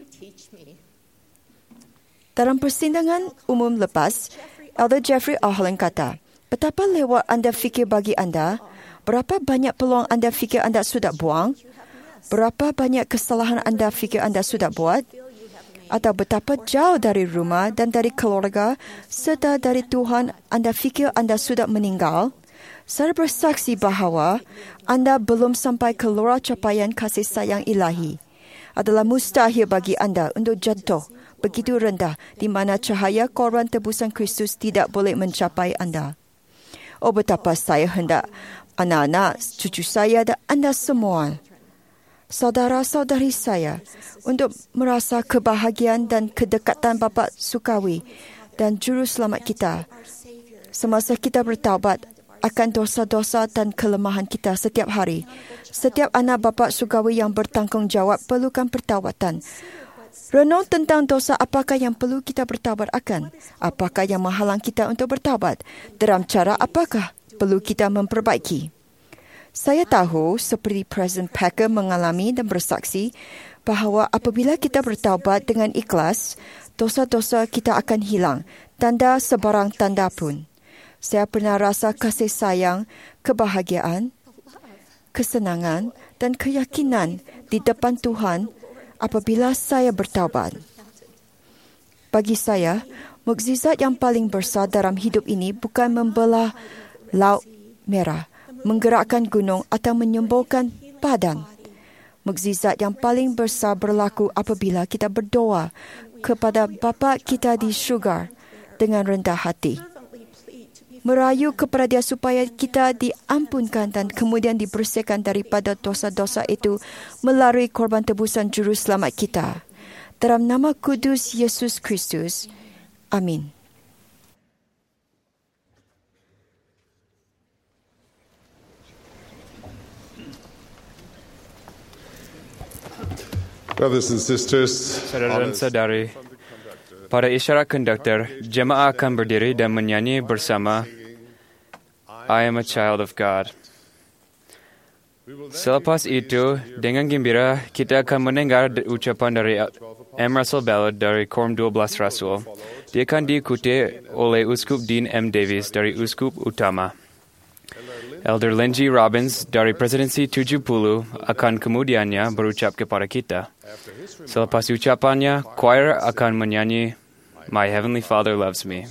Dalam persidangan umum lepas, Elder Jeffrey Ahlen kata, betapa lewat anda fikir bagi anda, berapa banyak peluang anda fikir anda sudah buang, berapa banyak kesalahan anda fikir anda sudah buat, atau betapa jauh dari rumah dan dari keluarga serta dari Tuhan anda fikir anda sudah meninggal. Saya bersaksi bahawa anda belum sampai ke luar capaian kasih sayang ilahi. Adalah mustahil bagi anda untuk jatuh begitu rendah di mana cahaya korban tebusan Kristus tidak boleh mencapai anda. Oh, betapa saya hendak anak-anak, cucu saya dan anda semua, saudara-saudari saya, untuk merasa kebahagiaan dan kedekatan Bapa Surgawi dan Juru Selamat kita semasa kita bertaubat akan dosa-dosa dan kelemahan kita setiap hari. Setiap anak Bapa Surgawi yang bertanggungjawab perlukan pertaubatan. Renung tentang dosa apakah yang perlu kita bertaubat akan? Apakah yang menghalang kita untuk bertaubat? Dalam cara apakah perlu kita memperbaiki? Saya tahu seperti Presiden Packer mengalami dan bersaksi bahawa apabila kita bertaubat dengan ikhlas, dosa-dosa kita akan hilang, tanda sebarang tanda pun. Saya pernah rasa kasih sayang, kebahagiaan, kesenangan dan keyakinan di depan Tuhan apabila saya bertaubat. Bagi saya, mukjizat yang paling besar dalam hidup ini bukan membelah laut merah, menggerakkan gunung atau menyembuhkan badan. Mukjizat yang paling besar berlaku apabila kita berdoa kepada Bapa kita di syurga dengan rendah hati, merayu kepada Dia supaya kita diampunkan dan kemudian dibersihkan daripada dosa-dosa itu melalui korban tebusan juru selamat kita. Dalam nama kudus Yesus Kristus. Amin. Brothers and sisters, Saudara dan saudari, pada isyarat konduktor, jemaah akan berdiri dan menyanyi bersama I am a child of God. Selepas itu, dengan gembira, kita akan mendengar ucapan dari M. Russell Ballard dari Quorum dua belas Rasul. Dia akan diikuti oleh Uskup Dean M. Davis dari Uskup Utama. Elder Lynn G. Robbins dari Presidensi tujuh puluh akan kemudiannya berucap kepada kita. Selepas ucapannya, choir akan menyanyi My Heavenly Father Loves Me.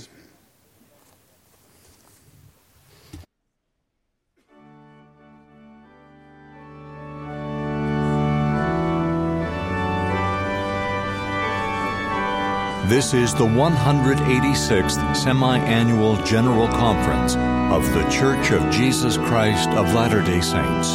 This is the one hundred eighty-sixth Semi-Annual General Conference of The Church of Jesus Christ of Latter-day Saints.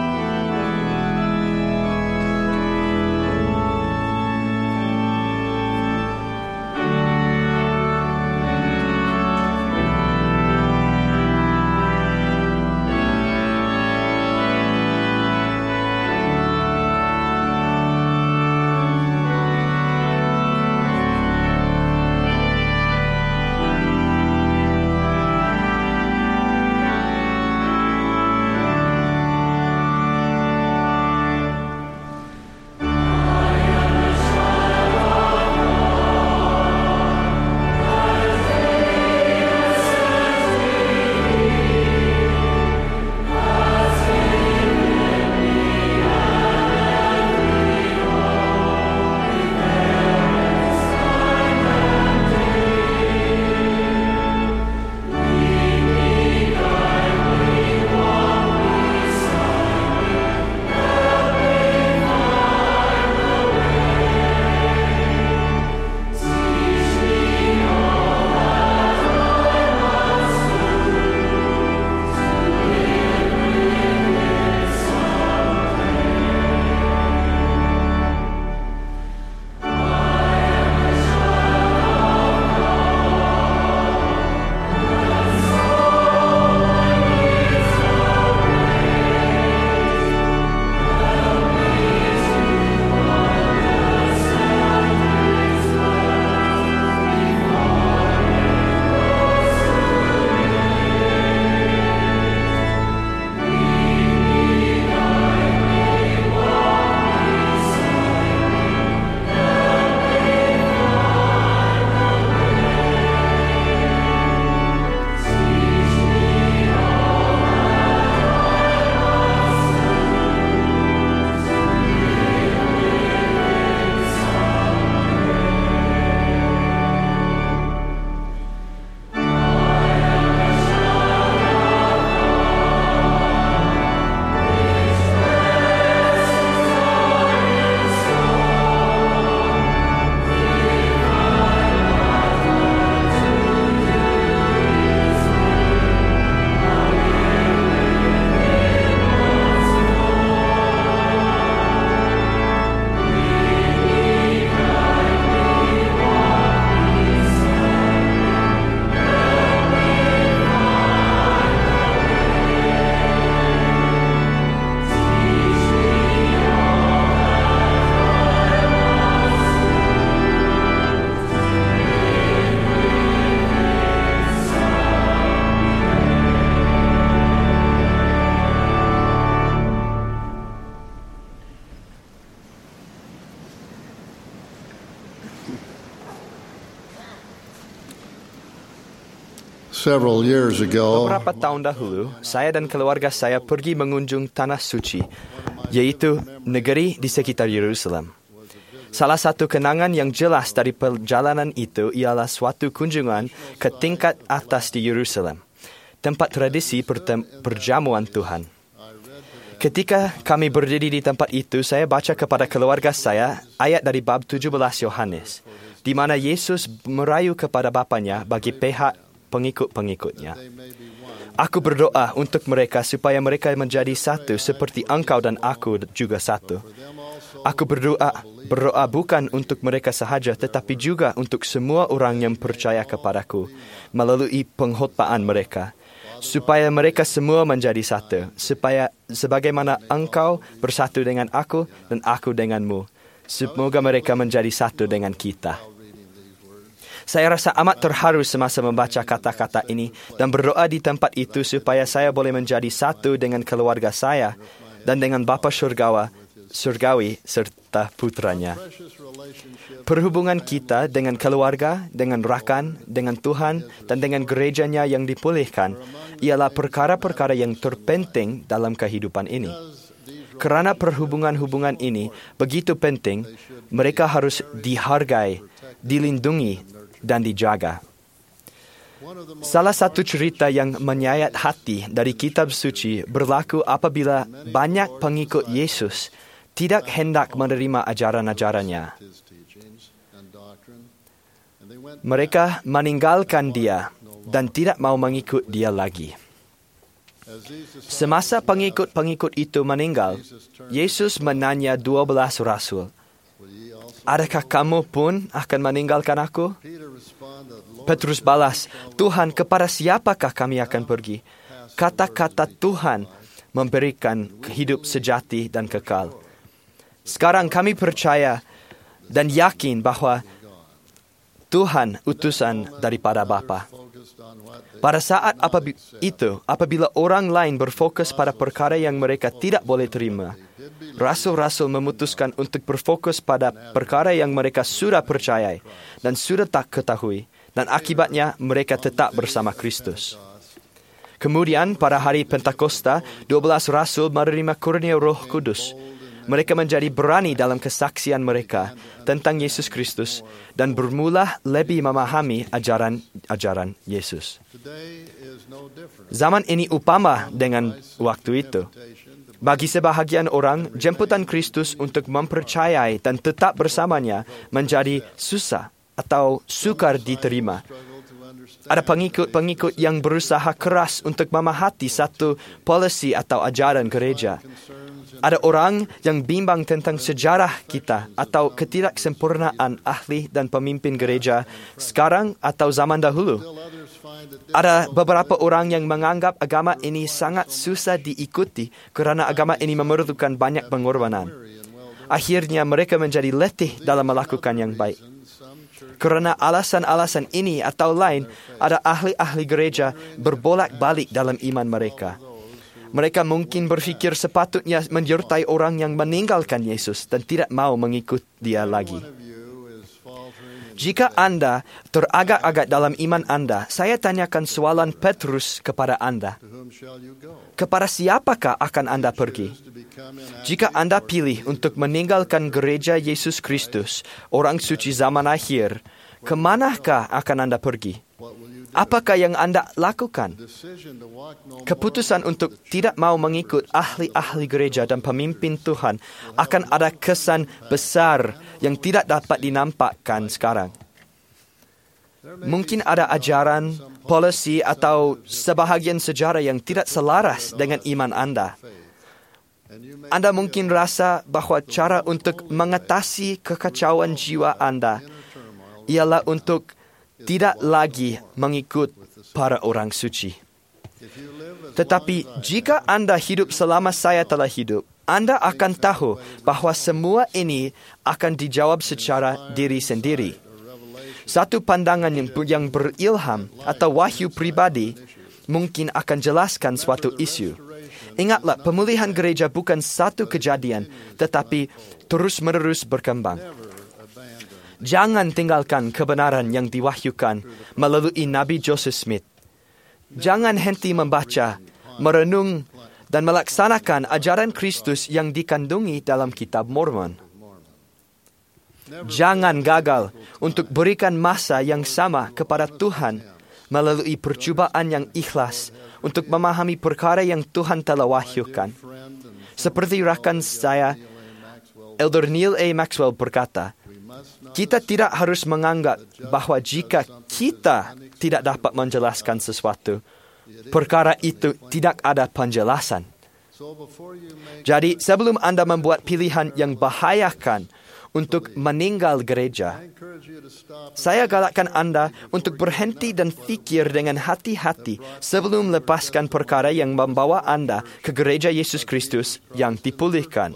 Several years ago, Beberapa tahun dahulu, saya dan keluarga saya pergi mengunjung Tanah Suci, yaitu negeri di sekitar Yerusalem. Salah satu kenangan yang jelas dari perjalanan itu ialah suatu kunjungan ke tingkat atas di Yerusalem, tempat tradisi pertem- perjamuan Tuhan. Ketika kami berdiri di tempat itu, saya baca kepada keluarga saya ayat dari bab tujuh belas Yohanes, di mana Yesus merayu kepada Bapanya bagi pihak pengikut-pengikutnya. Aku berdoa untuk mereka supaya mereka menjadi satu seperti engkau dan aku juga satu. Aku berdoa, berdoa bukan untuk mereka sahaja tetapi juga untuk semua orang yang percaya kepadaku melalui pengkhotbaan mereka, supaya mereka semua menjadi satu, supaya sebagaimana engkau bersatu dengan aku dan aku denganmu, semoga mereka menjadi satu dengan kita. Saya rasa amat terharu semasa membaca kata-kata ini dan berdoa di tempat itu supaya saya boleh menjadi satu dengan keluarga saya dan dengan Bapa Surgawa, Surgawi serta putranya. Perhubungan kita dengan keluarga, dengan rakan, dengan Tuhan dan dengan gerejanya yang dipulihkan ialah perkara-perkara yang terpenting dalam kehidupan ini. Kerana perhubungan-hubungan ini begitu penting, mereka harus dihargai, dilindungi dan dijaga. Salah satu cerita yang menyayat hati dari kitab suci berlaku apabila banyak pengikut Yesus tidak hendak menerima ajaran-ajarannya. Mereka meninggalkan dia dan tidak mau mengikut dia lagi. Semasa pengikut-pengikut itu meninggal, Yesus menanya dua belas rasul, "Adakah kamu pun akan meninggalkan aku?" Petrus balas, "Tuhan, kepada siapakah kami akan pergi? Kata-kata Tuhan memberikan hidup sejati dan kekal. Sekarang kami percaya dan yakin bahawa Tuhan utusan daripada Bapa." Pada saat apabi- itu, apabila orang lain berfokus pada perkara yang mereka tidak boleh terima, rasul-rasul memutuskan untuk berfokus pada perkara yang mereka sudah percayai dan sudah tak ketahui, dan akibatnya mereka tetap bersama Kristus. Kemudian pada hari Pentakosta, dua belas rasul menerima kurnia Roh Kudus. Mereka menjadi berani dalam kesaksian mereka tentang Yesus Kristus dan bermula lebih memahami ajaran-ajaran Yesus. Zaman ini upama dengan waktu itu. Bagi sebahagian orang, jemputan Kristus untuk mempercayai dan tetap bersamanya menjadi susah atau sukar diterima. Ada pengikut-pengikut yang berusaha keras untuk memahati satu polisi atau ajaran gereja. Ada orang yang bimbang tentang sejarah kita atau ketidaksempurnaan ahli dan pemimpin gereja sekarang atau zaman dahulu. Ada beberapa orang yang menganggap agama ini sangat susah diikuti kerana agama ini memerlukan banyak pengorbanan. Akhirnya mereka menjadi letih dalam melakukan yang baik. Kerana alasan-alasan ini atau lain, ada ahli-ahli gereja berbolak-balik dalam iman mereka. Mereka mungkin berfikir sepatutnya menyertai orang yang meninggalkan Yesus dan tidak mau mengikut dia lagi. Jika anda teragak-agak dalam iman anda, saya tanyakan soalan Petrus kepada anda. Kepada siapakah akan anda pergi? Jika anda pilih untuk meninggalkan gereja Yesus Kristus, orang suci zaman akhir, kemanakah akan anda pergi? Apakah yang anda lakukan? Keputusan untuk tidak mau mengikut ahli-ahli gereja dan pemimpin Tuhan akan ada kesan besar yang tidak dapat dinampakkan sekarang. Mungkin ada ajaran, polisi atau sebahagian sejarah yang tidak selaras dengan iman anda. Anda mungkin rasa bahawa cara untuk mengatasi kekacauan jiwa anda ialah untuk tidak lagi mengikut para orang suci. Tetapi jika anda hidup selama saya telah hidup, anda akan tahu bahawa semua ini akan dijawab secara diri sendiri. Satu pandangan yang, yang berilham atau wahyu pribadi mungkin akan jelaskan suatu isu. Ingatlah, pemulihan gereja bukan satu kejadian, tetapi terus-menerus berkembang. Jangan tinggalkan kebenaran yang diwahyukan melalui Nabi Joseph Smith. Jangan henti membaca, merenung dan melaksanakan ajaran Kristus yang dikandungi dalam kitab Mormon. Jangan gagal untuk berikan masa yang sama kepada Tuhan melalui percubaan yang ikhlas untuk memahami perkara yang Tuhan telah wahyukan. Seperti rakan saya, Elder Neil A. Maxwell berkata, kita tidak harus menganggap bahawa jika kita tidak dapat menjelaskan sesuatu, perkara itu tidak ada penjelasan. Jadi, sebelum anda membuat pilihan yang bahayakan untuk meninggal gereja, saya galakkan anda untuk berhenti dan fikir dengan hati-hati sebelum lepaskan perkara yang membawa anda ke gereja Yesus Kristus yang dipulihkan.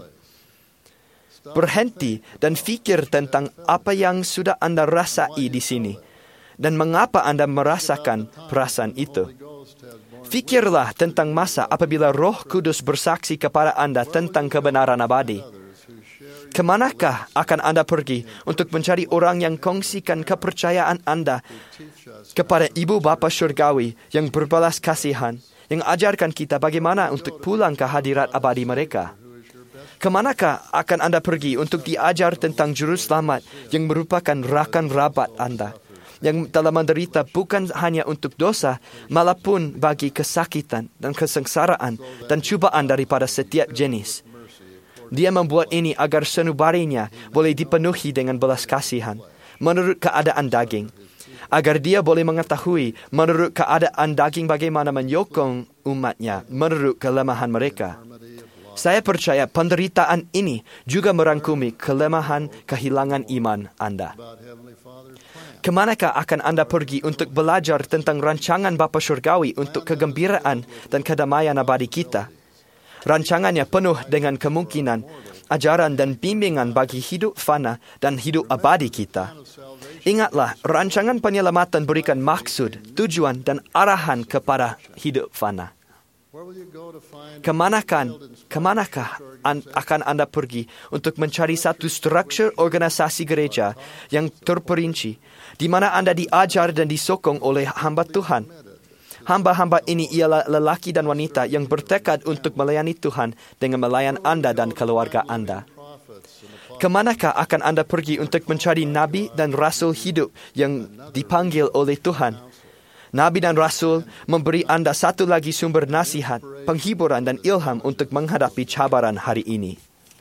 Berhenti dan fikir tentang apa yang sudah anda rasai di sini dan mengapa anda merasakan perasaan itu. Fikirlah tentang masa apabila Roh Kudus bersaksi kepada anda tentang kebenaran abadi. Kemanakah akan anda pergi untuk mencari orang yang kongsikan kepercayaan anda kepada Ibu Bapa Syurgawi yang berbelas kasihan, yang ajarkan kita bagaimana untuk pulang ke hadirat abadi mereka? Kemanakah akan anda pergi untuk diajar tentang Juru Selamat yang merupakan rakan rabat anda, yang telah menderita bukan hanya untuk dosa, maupun bagi kesakitan dan kesengsaraan dan cubaan daripada setiap jenis? Dia membuat ini agar sanubarinya boleh dipenuhi dengan belas kasihan, menurut keadaan daging, agar dia boleh mengetahui menurut keadaan daging bagaimana menyokong umatnya menurut kelemahan mereka. Saya percaya penderitaan ini juga merangkumi kelemahan kehilangan iman anda. Kemanakah akan anda pergi untuk belajar tentang rancangan Bapa Syurgawi untuk kegembiraan dan kedamaian abadi kita? Rancangannya penuh dengan kemungkinan, ajaran dan bimbingan bagi hidup fana dan hidup abadi kita. Ingatlah, rancangan penyelamatan berikan maksud, tujuan dan arahan kepada hidup fana. Kemanakah, kemanakah an, akan anda pergi untuk mencari satu struktur organisasi gereja yang terperinci, di mana anda diajar dan disokong oleh hamba Tuhan? Hamba-hamba ini ialah lelaki dan wanita yang bertekad untuk melayani Tuhan dengan melayan anda dan keluarga anda. Kemanakah akan anda pergi untuk mencari nabi dan rasul hidup yang dipanggil oleh Tuhan? Nabi dan Rasul memberi anda satu lagi sumber nasihat, penghiburan dan ilham untuk menghadapi cabaran hari ini.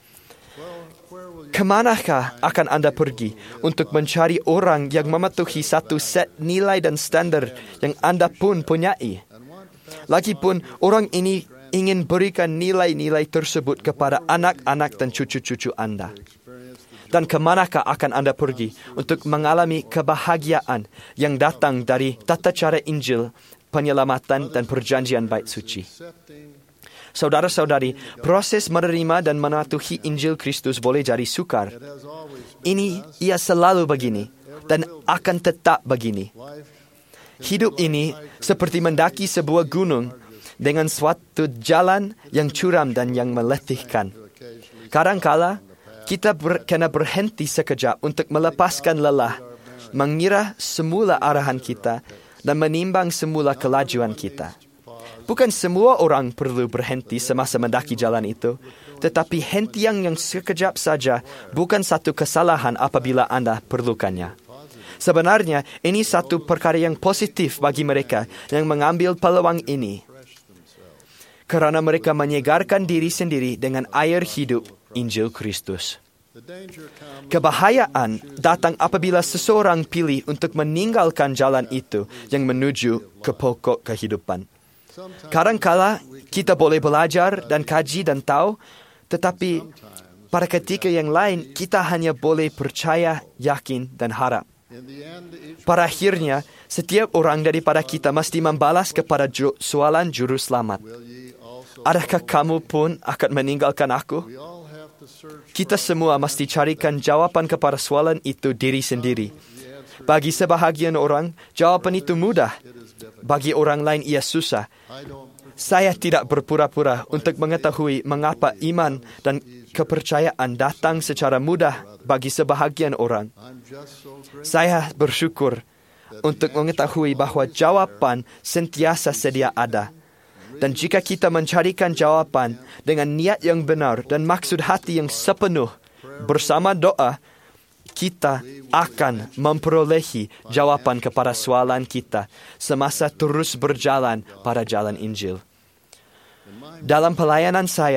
Kemanakah akan anda pergi untuk mencari orang yang mematuhi satu set nilai dan standar yang anda pun punyai? Lagipun orang ini ingin berikan nilai-nilai tersebut kepada anak-anak dan cucu-cucu anda. Dan kemanakah akan anda pergi untuk mengalami kebahagiaan yang datang dari tata cara Injil, penyelamatan dan perjanjian bait suci? Saudara-saudari, proses menerima dan mematuhi Injil Kristus boleh jadi sukar. Ini ia selalu begini dan akan tetap begini. Hidup ini seperti mendaki sebuah gunung dengan suatu jalan yang curam dan yang meletihkan. Kadangkala kita ber, kena berhenti sekejap untuk melepaskan lelah, mengira semula arahan kita dan menimbang semula kelajuan kita. Bukan semua orang perlu berhenti semasa mendaki jalan itu, tetapi hentian yang sekejap saja bukan satu kesalahan apabila anda perlukannya. Sebenarnya, ini satu perkara yang positif bagi mereka yang mengambil peluang ini, kerana mereka menyegarkan diri sendiri dengan air hidup Injil Kristus. Kebahayaan datang apabila seseorang pilih untuk meninggalkan jalan itu yang menuju ke pokok kehidupan. Kadangkala kita boleh belajar dan kaji dan tahu, tetapi pada ketika yang lain kita hanya boleh percaya, yakin dan harap. Pada akhirnya, setiap orang daripada kita mesti membalas kepada ju- soalan Juru Selamat. Adakah kamu pun akan meninggalkan aku? Kita semua mesti carikan jawapan kepada soalan itu diri sendiri. Bagi sebahagian orang, jawapan itu mudah. Bagi orang lain ia susah. Saya tidak berpura-pura untuk mengetahui mengapa iman dan kepercayaan datang secara mudah bagi sebahagian orang. Saya bersyukur untuk mengetahui bahawa jawapan sentiasa sedia ada. Dan jika kita mencarikan jawapan dengan niat yang benar dan maksud hati yang sepenuh bersama doa, kita akan memperolehi jawapan kepada soalan kita semasa terus berjalan pada jalan Injil. Dalam pelayanan saya,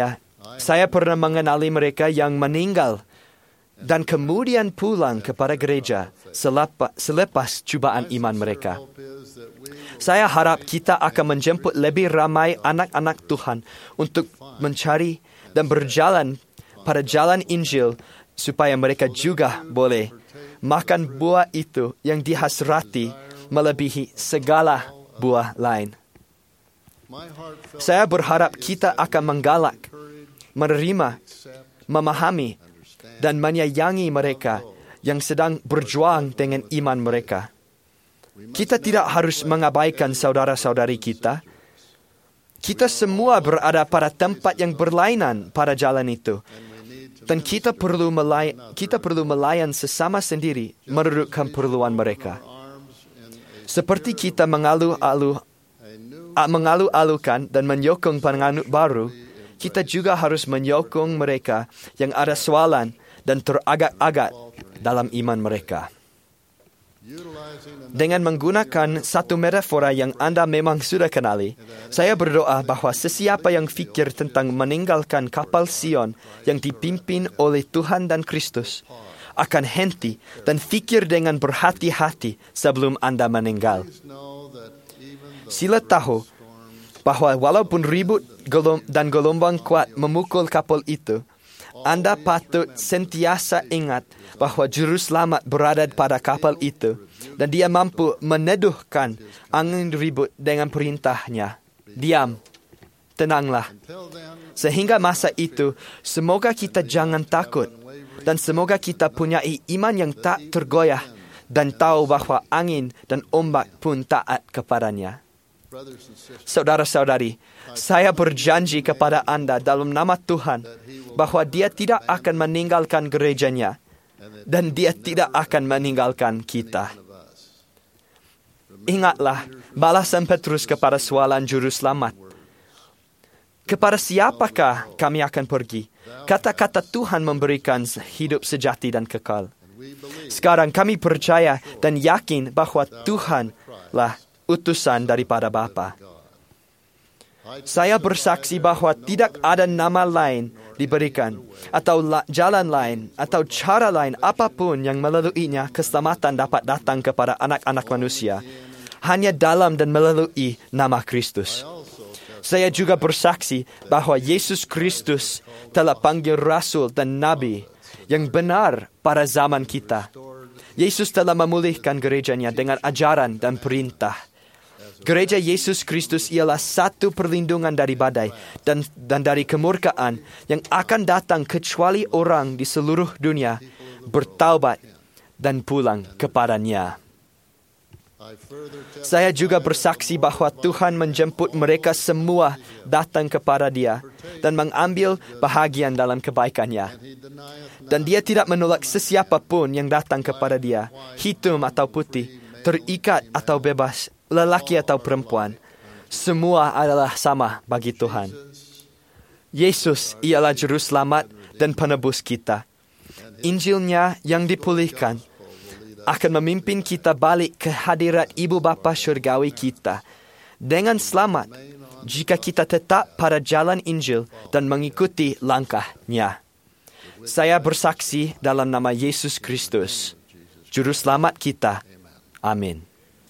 Saya pernah mengenali mereka yang meninggal dan kemudian pulang kepada gereja selepas, selepas cubaan iman mereka. Saya harap kita akan menjemput lebih ramai anak-anak Tuhan untuk mencari dan berjalan pada jalan Injil supaya mereka juga boleh makan buah itu yang dihasrati melebihi segala buah lain. Saya berharap kita akan menggalak, menerima, memahami, dan menyayangi mereka yang sedang berjuang dengan iman mereka. Kita tidak harus mengabaikan saudara-saudari kita. Kita semua berada pada tempat yang berlainan pada jalan itu. Dan kita perlu melay- kita perlu melayan sesama sendiri menurut keperluan mereka. Seperti kita mengalu-alu, mengalu-alukan dan menyokong penganut baru, kita juga harus menyokong mereka yang ada soalan dan teragak-agak dalam iman mereka. Dengan menggunakan satu metafora yang Anda memang sudah kenali, saya berdoa bahawa sesiapa yang fikir tentang meninggalkan kapal Sion yang dipimpin oleh Tuhan dan Kristus akan henti dan fikir dengan berhati-hati sebelum Anda meninggal. Sila tahu bahawa walaupun ribut golom- dan gelombang kuat memukul kapal itu, Anda patut sentiasa ingat bahawa Juru Selamat berada pada kapal itu dan dia mampu meneduhkan angin ribut dengan perintahnya. Diam, tenanglah. Sehingga masa itu, semoga kita jangan takut dan semoga kita punya iman yang tak tergoyah dan tahu bahawa angin dan ombak pun taat kepadanya. Saudara-saudari, saya berjanji kepada Anda dalam nama Tuhan bahawa Dia tidak akan meninggalkan gerejanya dan Dia tidak akan meninggalkan kita. Ingatlah balasan Petrus kepada soalan Juru Selamat. Kepada siapakah kami akan pergi? Kata-kata Tuhan memberikan hidup sejati dan kekal. Sekarang kami percaya dan yakin bahawa Tuhanlah utusan daripada Bapa. Saya bersaksi bahawa tidak ada nama lain diberikan, atau la- jalan lain, atau cara lain apapun yang melaluinya keselamatan dapat datang kepada anak-anak manusia, hanya dalam dan melalui nama Kristus. Saya juga bersaksi bahawa Yesus Kristus telah panggil Rasul dan Nabi yang benar pada zaman kita. Yesus telah memulihkan gerejanya dengan ajaran dan perintah. Gereja Yesus Kristus ialah satu perlindungan dari badai dan, dan dari kemurkaan yang akan datang kecuali orang di seluruh dunia bertaubat dan pulang kepadanya. Saya juga bersaksi bahawa Tuhan menjemput mereka semua datang kepada Dia dan mengambil bahagian dalam kebaikannya. Dan Dia tidak menolak sesiapa pun yang datang kepada Dia, hitam atau putih, terikat atau bebas, lelaki atau perempuan. Semua adalah sama bagi Tuhan. Yesus ialah Juru Selamat dan penebus kita. Injilnya yang dipulihkan akan memimpin kita balik ke hadirat Ibu Bapa Syurgawi kita dengan selamat jika kita tetap pada jalan Injil dan mengikuti langkahnya. Saya bersaksi dalam nama Yesus Kristus, Juru Selamat kita. Amin.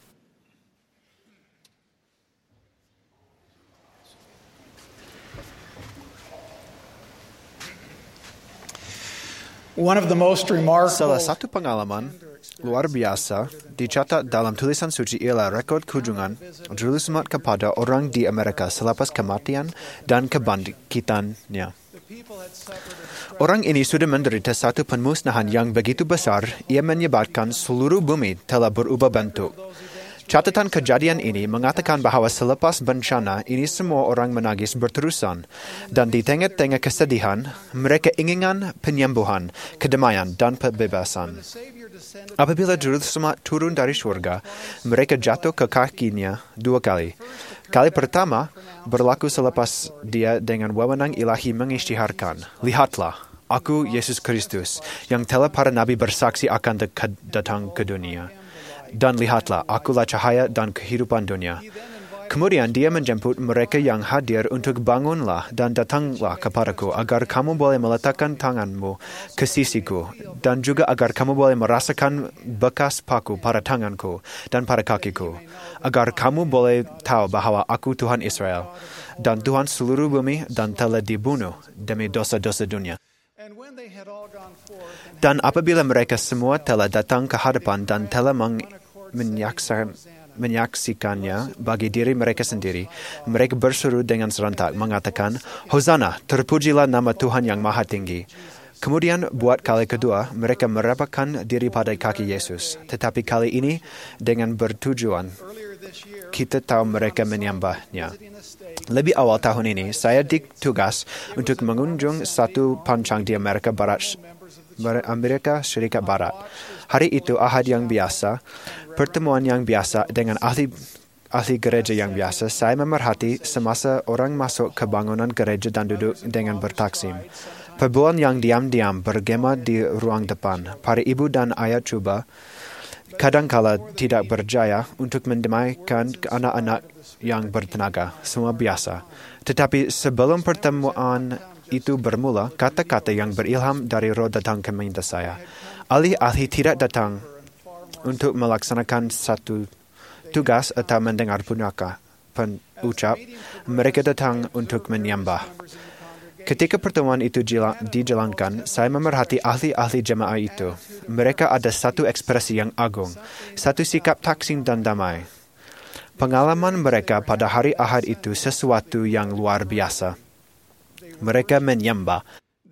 One of the most remarkable Salah satu pengalaman luar biasa dicatat dalam tulisan suci ialah rekod kunjungan Juru Selamat kepada orang di Amerika selepas kematian dan kebangkitannya. Orang ini sudah menderita satu pemusnahan yang begitu besar, ia menyebabkan seluruh bumi telah berubah bentuk. Catatan kejadian ini mengatakan bahawa selepas bencana ini semua orang menangis berterusan dan di tengah-tengah kesedihan, mereka inginkan penyembuhan, kedamaian dan pembebasan. Apabila Juru Selamat turun dari surga, mereka jatuh ke kakinya dua kali. Kali pertama berlaku selepas dia dengan wewenang ilahi mengisytiharkan, "Lihatlah, aku Yesus Kristus yang telah para nabi bersaksi akan datang ke dunia. Dan lihatlah, akulah cahaya dan kehidupan dunia." Kemudian dia menjemput mereka yang hadir untuk bangunlah dan datanglah kepadaku agar kamu boleh meletakkan tanganmu ke sisiku dan juga agar kamu boleh merasakan bekas paku pada tanganku dan pada kakiku, agar kamu boleh tahu bahawa aku Tuhan Israel dan Tuhan seluruh bumi dan telah dibunuh demi dosa-dosa dunia. Dan apabila mereka semua telah datang ke hadapan dan telah meng- menyaksikan menyaksikannya bagi diri mereka sendiri, mereka berseru dengan serentak mengatakan, Hosana, terpujilah nama Tuhan yang Maha Tinggi. Kemudian buat kali kedua, mereka merapatkan diri pada kaki Yesus. Tetapi kali ini dengan bertujuan, kita tahu mereka menyembahnya. Lebih awal tahun ini, saya ditugas untuk mengunjung satu pancang di Amerika Barat, Amerika Serikat Barat. Hari itu Ahad yang biasa, pertemuan yang biasa dengan ahli ahli gereja yang biasa. Saya memerhati semasa orang masuk ke bangunan gereja dan duduk dengan bertaksim. Perempuan yang diam-diam bergema di ruang depan. Para ibu dan ayah cuba kadangkala tidak berjaya untuk mendamaikan anak-anak yang bertenaga. Semua biasa. Tetapi sebelum pertemuan itu bermula, kata-kata yang berilham dari Roh datang ke minda saya. Ahli-ahli tidak datang untuk melaksanakan satu tugas atau mendengar punaka penucap. Mereka datang untuk menyembah. Ketika pertemuan itu dijalankan, saya memerhati ahli-ahli jemaah itu. Mereka ada satu ekspresi yang agung, satu sikap taksim dan damai. Pengalaman mereka pada hari Ahad itu sesuatu yang luar biasa. Mereka menyembah.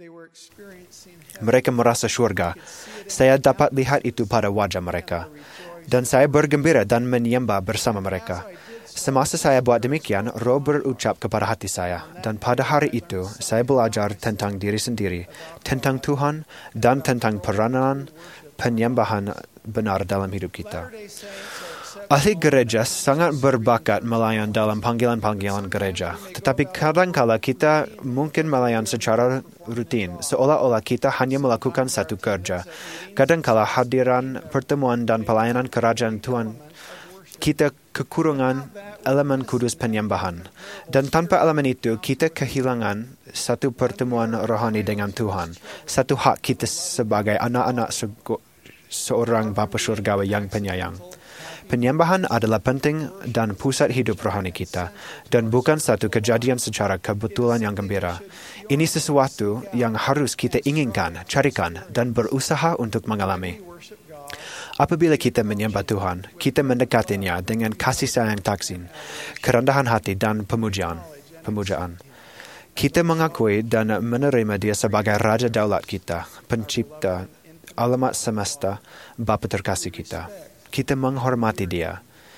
Mereka merasa syurga. Saya dapat lihat itu pada wajah mereka. Dan saya bergembira dan menyembah bersama mereka. Semasa saya buat demikian, Roh berucap kepada hati saya. Dan pada hari itu, saya belajar tentang diri sendiri, tentang Tuhan, dan tentang peranan penyembahan benar dalam hidup kita. Ahli gereja sangat berbakat melayan dalam panggilan-panggilan gereja. Tetapi kadang-kala kita mungkin melayan secara rutin, seolah-olah kita hanya melakukan satu kerja. Kadang-kala hadiran, pertemuan dan pelayanan kerajaan Tuhan, kita kekurangan elemen kudus penyembahan. Dan tanpa elemen itu, kita kehilangan satu pertemuan rohani dengan Tuhan. Satu hak kita sebagai anak-anak seorang Bapa Surgawi yang penyayang. Penyembahan adalah penting dan pusat hidup rohani kita, dan bukan satu kejadian secara kebetulan yang gembira. Ini sesuatu yang harus kita inginkan, carikan, dan berusaha untuk mengalami. Apabila kita menyembah Tuhan, kita mendekatinya dengan kasih sayang taksin, kerendahan hati, dan pemujaan. pemujaan. Kita mengakui dan menerima Dia sebagai Raja Daulat kita, Pencipta, alamat semesta, Bapa terkasih kita. Kita menghormati Dia.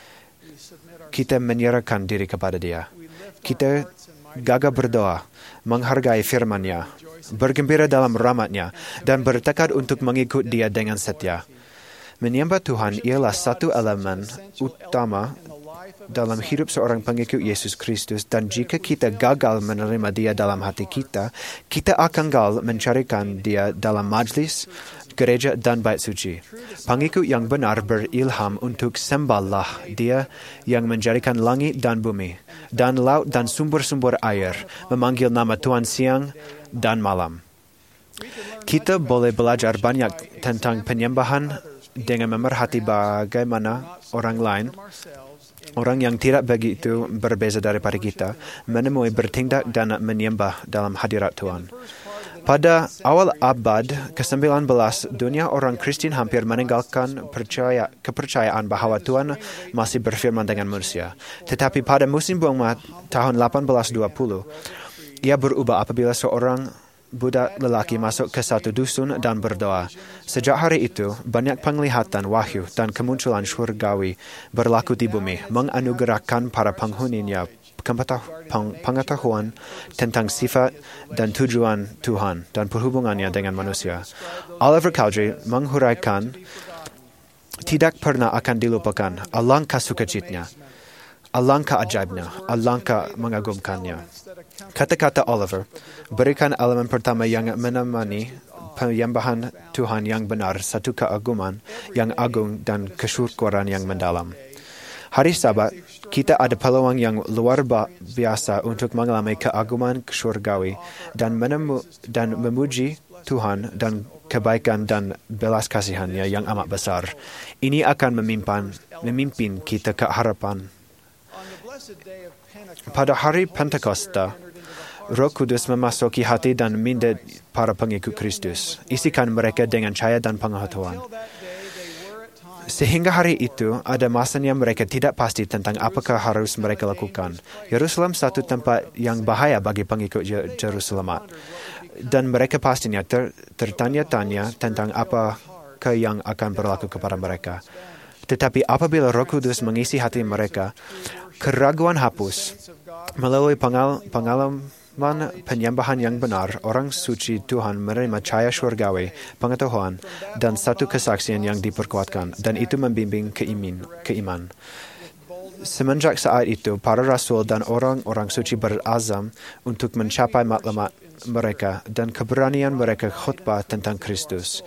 Kita menyerahkan diri kepada Dia. Kita gagah berdoa, menghargai firman-Nya, bergembira dalam rahmat-Nya, dan bertekad untuk mengikut Dia dengan setia. Menyembah Tuhan ialah satu elemen utama dalam hidup seorang pengikut Yesus Kristus, dan jika kita gagal menerima Dia dalam hati kita, kita akan gagal mencarikan Dia dalam majlis, gereja dan bait suci. Pengikut yang benar berilham untuk sembahlah Dia yang menjadikan langit dan bumi, dan laut dan sumber-sumber air, memanggil nama Tuhan siang dan malam. Kita boleh belajar banyak tentang penyembahan dengan memerhati bagaimana orang lain, orang yang tidak begitu berbeza daripada kita, menemui, bertindak dan menyembah dalam hadirat Tuhan. Pada awal abad ke sembilan belas, dunia orang Kristen hampir meninggalkan percaya, kepercayaan bahawa Tuhan masih berfirman dengan manusia. Tetapi pada musim bunga tahun delapan belas dua puluh, ia berubah apabila seorang budak lelaki masuk ke satu dusun dan berdoa. Sejak hari itu, banyak penglihatan wahyu dan kemunculan syurgawi berlaku di bumi, menganugerahkan para penghuninya pengetahuan tentang sifat dan tujuan Tuhan dan perhubungannya dengan manusia. Oliver Cowdery menghuraikan, tidak pernah akan dilupakan alangkah sukacitanya, alangkah ajaibnya, alangkah mengagumkannya. Kata-kata Oliver, berikan elemen pertama yang menemani penyembahan Tuhan yang benar, satu keagungan yang agung dan kesyukuran yang mendalam. Hari Sabat, kita ada peluang yang luar biasa untuk mengalami keagungan surgawi dan menemu dan memuji Tuhan dan kebaikan dan belas kasihannya yang amat besar. Ini akan memimpin, memimpin kita ke harapan. Pada hari Pentakosta, Roh Kudus memasuki hati dan minda para pengikut Kristus. Isikan mereka dengan cahaya dan pengetahuan. Sehingga hari itu, ada masanya mereka tidak pasti tentang apakah harus mereka lakukan. Yerusalem satu tempat yang bahaya bagi pengikut Jerusalem. Dan mereka pastinya ter, tertanya-tanya tentang apakah yang akan berlaku kepada mereka. Tetapi apabila Roh Kudus mengisi hati mereka, keraguan hapus. Melalui pengal, pengalaman penyembahan yang benar, orang suci Tuhan menerima cahaya syurgawi, pengetahuan, dan satu kesaksian yang diperkuatkan, dan itu membimbing keiman. keiman. Semenjak saat itu, para rasul dan orang-orang suci berazam untuk mencapai maklumat mereka dan keberanian mereka khutbah tentang Kristus.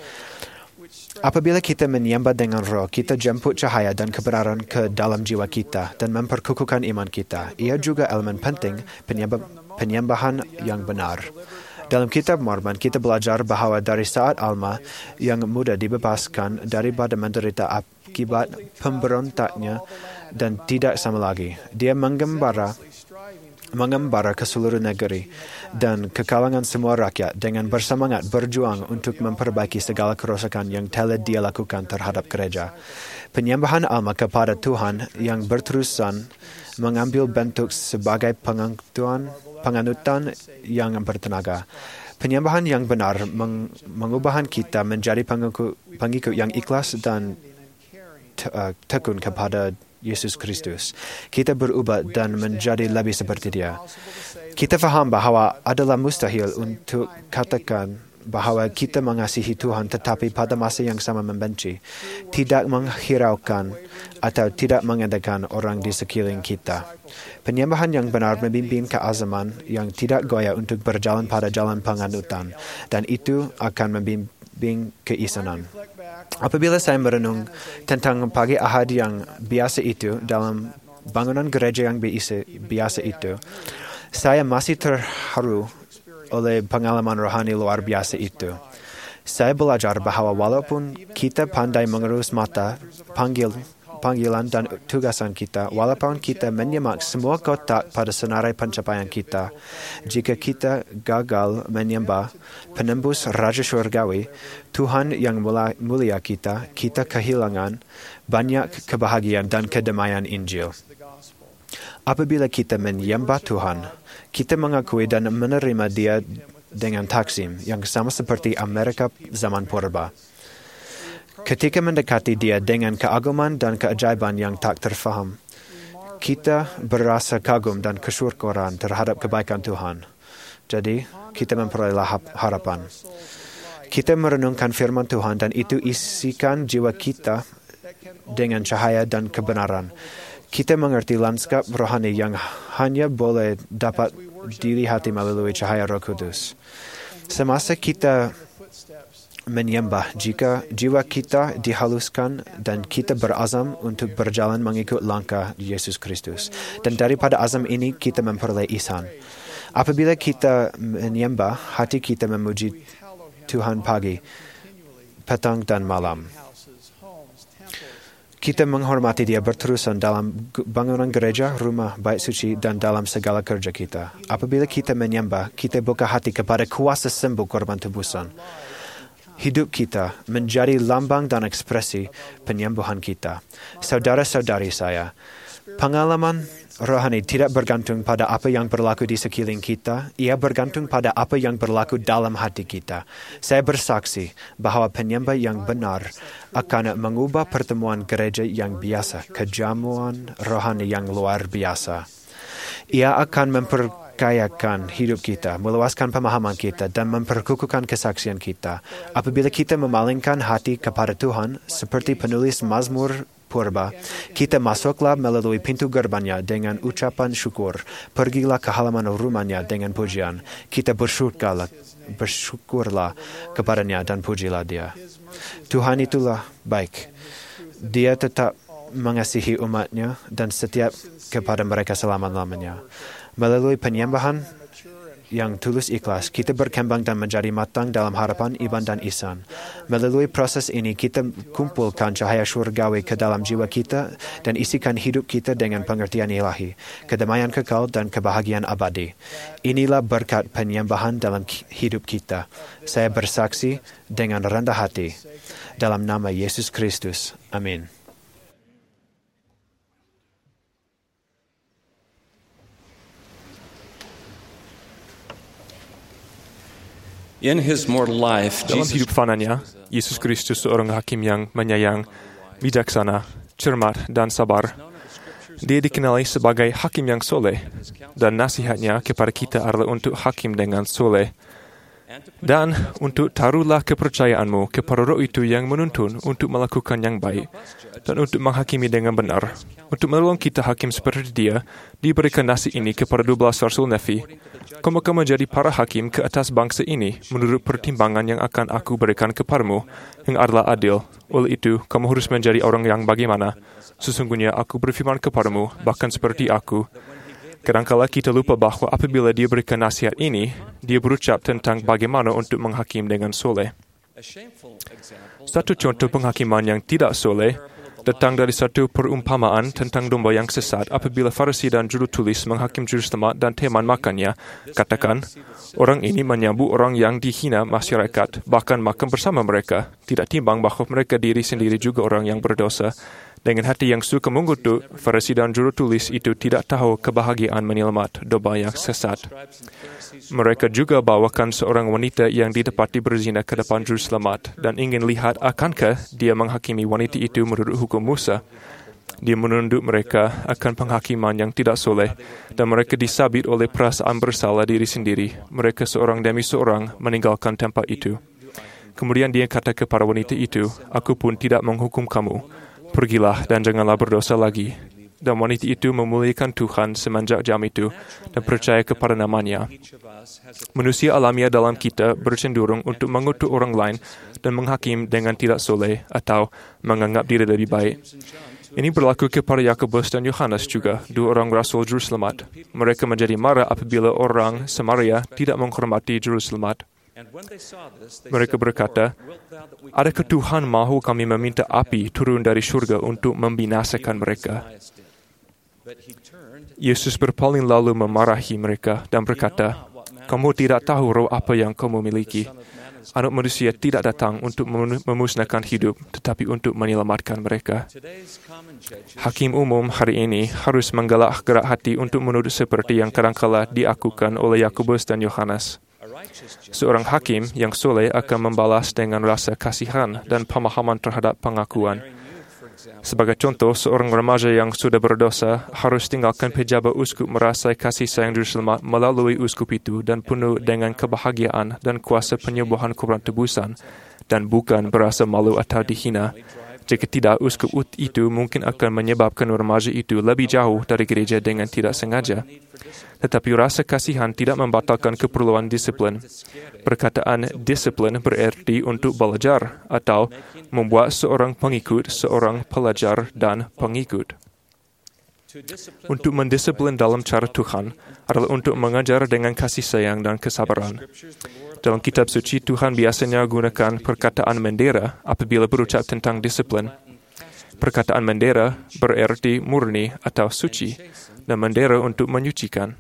Apabila kita menyembah dengan roh, kita jemput cahaya dan kebenaran ke dalam jiwa kita dan memperkukuhkan iman kita. Ia juga elemen penting penyembah, penyembahan yang benar. Dalam kitab Mormon, kita belajar bahawa dari saat Alma yang muda dibebaskan daripada menderita akibat pemberontaknya dan tidak sama lagi. Dia menggembara mengembara ke seluruh negeri dan ke kalangan semua rakyat dengan bersemangat berjuang untuk memperbaiki segala kerosakan yang telah dia lakukan terhadap gereja. Penyembahan Alma kepada Tuhan yang berterusan mengambil bentuk sebagai pengakuan penganutan yang bertenaga. Penyembahan yang benar meng, mengubahkan kita menjadi pengikut, pengikut yang ikhlas dan te, uh, tekun kepada Yesus Kristus. Kita berubah dan menjadi lebih seperti Dia. Kita faham bahawa adalah mustahil untuk katakan bahawa kita mengasihi Tuhan tetapi pada masa yang sama membenci, tidak menghiraukan atau tidak mengedakan orang di sekeliling kita. Penyembahan yang benar membimbing keazaman yang tidak goyah untuk berjalan pada jalan penganutan, dan itu akan membimbing keisanan. Apabila saya merenung tentang pagi Ahad yang biasa itu dalam bangunan gereja yang biasa itu, saya masih terharu oleh pengalaman rohani luar biasa itu. Saya belajar bahawa walaupun kita pandai mengerus mata panggil, panggilan dan tugasan kita, walaupun kita menyemak semua kotak pada senarai pencapaian kita, jika kita gagal menyembah penembus Raja Syurgawi, Tuhan yang mulia kita, kita kehilangan banyak kebahagiaan dan kedamaian Injil. Apabila kita menyembah Tuhan, kita mengakui dan menerima Dia dengan taksim yang sama seperti Amerika zaman purba. Ketika mendekati Dia dengan keaguman dan keajaiban yang tak terfaham, kita berasa kagum dan kesyukuran terhadap kebaikan Tuhan. Jadi, kita memperoleh harapan. Kita merenungkan firman Tuhan dan itu isikan jiwa kita dengan cahaya dan kebenaran. Kita mengerti lanskap rohani yang hanya boleh dapat dilihati melalui cahaya Roh Kudus. Semasa kita menyembah, jika jiwa kita dihaluskan dan kita berazam untuk berjalan mengikut langkah Yesus Kristus. Dan daripada azam ini, kita memperoleh ihsan. Apabila kita menyembah, hati kita memuji Tuhan pagi, petang dan malam. Kita menghormati Dia berterusan dalam bangunan gereja, rumah, bait suci dan dalam segala kerja kita. Apabila kita menyembah, kita buka hati kepada kuasa sembuh korban tebusan. Hidup kita menjadi lambang dan ekspresi penyembuhan kita. Saudara-saudari saya, pengalaman rohani tidak bergantung pada apa yang berlaku di sekeliling kita, ia bergantung pada apa yang berlaku dalam hati kita. Saya bersaksi bahawa penyembah yang benar akan mengubah pertemuan gereja yang biasa ke jamuan rohani yang luar biasa. Ia akan memperkayakan hidup kita, meluaskan pemahaman kita, dan memperkukuhkan kesaksian kita. Apabila kita memalingkan hati kepada Tuhan, seperti penulis Mazmur purba, kita masuklah melalui pintu gerbangnya dengan ucapan syukur. Pergilah ke halaman rumahnya dengan pujian. Kita bersyukurlah, bersyukurlah kepadanya dan pujilah Dia. Tuhan itulah baik. Dia tetap mengasihi umatnya dan setiap kepada mereka selama-lamanya. Melalui penyembahan yang tulus ikhlas, kita berkembang dan menjadi matang dalam harapan iman dan ihsan. Melalui proses ini, kita kumpulkan cahaya syurgawi ke dalam jiwa kita dan isikan hidup kita dengan pengertian ilahi, kedamaian kekal dan kebahagiaan abadi. Inilah berkat penyembahan dalam hidup kita. Saya bersaksi dengan rendah hati dalam nama Yesus Kristus. Amin. In his mortal life, Dalam Jesus hidup fananya, Yesus Kristus seorang hakim yang menyayang, bijaksana, cermat dan sabar. Dia dikenali sebagai hakim yang soleh, dan nasihatnya kepada kita adalah untuk hakim dengan soleh. Dan untuk taruhlah kepercayaanmu kepada Roh itu yang menuntun untuk melakukan yang baik dan untuk menghakimi dengan benar. Untuk menolong kita hakim seperti dia, diberikan nasi ini kepada dua belas Rasul Nafi. Kamu akan menjadi para hakim ke atas bangsa ini menurut pertimbangan yang akan aku berikan kepadamu, yang adalah adil. Oleh itu, kamu harus menjadi orang yang bagaimana? Sesungguhnya aku berfirman kepadamu, bahkan seperti aku. Kadangkala kita lupa bahawa apabila dia berikan nasihat ini, dia berucap tentang bagaimana untuk menghakim dengan soleh. Satu contoh penghakiman yang tidak soleh datang dari satu perumpamaan tentang domba yang sesat apabila Farisi dan juru tulis menghakim juru selamat dan teman makannya. Katakan, orang ini menyambut orang yang dihina masyarakat, bahkan makan bersama mereka. Tidak timbang bahawa mereka diri sendiri juga orang yang berdosa. Dengan hati yang suka mengutuk, Farisi dan juru tulis itu tidak tahu kebahagiaan menyelamat domba yang sesat. Mereka juga bawakan seorang wanita yang didapati berzina ke depan juru selamat dan ingin lihat akankah dia menghakimi wanita itu menurut hukum Musa. Dia menunduk mereka akan penghakiman yang tidak soleh dan mereka disabit oleh perasaan bersalah diri sendiri. Mereka seorang demi seorang meninggalkan tempat itu. Kemudian dia kata kepada wanita itu, aku pun tidak menghukum kamu. Pergilah dan janganlah berdosa lagi. Dan wanita itu memuliakan Tuhan semenjak jam itu dan percaya kepada namanya. Manusia alamiah dalam kita bercenderung untuk mengutuk orang lain dan menghakim dengan tidak soleh atau menganggap diri lebih baik. Ini berlaku kepada Yakobus dan Yohanes juga, dua orang rasul juru selamat. Mereka menjadi marah apabila orang Samaria tidak menghormati juru selamat. Mereka berkata, adakah Tuhan mahu kami meminta api turun dari syurga untuk membinasakan mereka? Yesus berpaling lalu memarahi mereka dan berkata, kamu tidak tahu roh apa yang kamu miliki. Anak manusia tidak datang untuk memusnahkan hidup, tetapi untuk menyelamatkan mereka. Hakim umum hari ini harus menggalak gerak hati untuk menuduh seperti yang kadangkala diakukan oleh Yakobus dan Yohanes. Seorang hakim yang soleh akan membalas dengan rasa kasihan dan pemahaman terhadap pengakuan. Sebagai contoh, seorang remaja yang sudah berdosa harus tinggalkan pejabat uskup merasai kasih sayang juru selamat melalui uskup itu dan penuh dengan kebahagiaan dan kuasa penyembuhan korban tebusan dan bukan berasa malu atau dihina. Jika tidak, uskup itu mungkin akan menyebabkan remaja itu lebih jauh dari gereja dengan tidak sengaja. Tetapi rasa kasihan tidak membatalkan keperluan disiplin. Perkataan disiplin bererti untuk belajar atau membuat seorang pengikut seorang pelajar dan pengikut. Untuk mendisiplin dalam cara Tuhan adalah untuk mengajar dengan kasih sayang dan kesabaran. Dalam kitab suci, Tuhan biasanya gunakan perkataan mendera apabila berucap tentang disiplin. Perkataan mendera bererti murni atau suci dan mendera untuk menyucikan.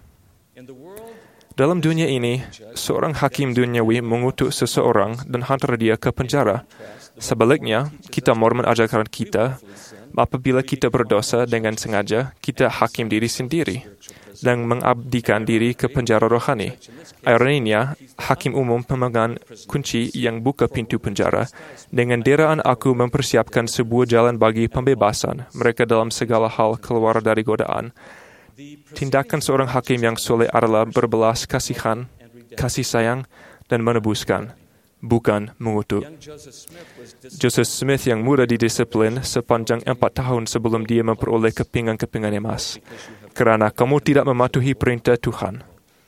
Dalam dunia ini, seorang hakim duniawi mengutuk seseorang dan hantar dia ke penjara. Sebaliknya, kita Mormon ajarkan kita, apabila kita berdosa dengan sengaja, kita hakim diri sendiri dan mengabdikan diri ke penjara rohani. Ironinya, hakim umum pemegang kunci yang buka pintu penjara. Dengan deraan aku mempersiapkan sebuah jalan bagi pembebasan mereka dalam segala hal keluar dari godaan. Tindakan seorang hakim yang soleh adalah berbelas kasihan, kasih sayang, dan menebuskan, bukan mengutuk. Joseph Smith yang muda didisiplin sepanjang empat tahun sebelum dia memperoleh kepingan-kepingan emas, kerana kamu tidak mematuhi perintah Tuhan.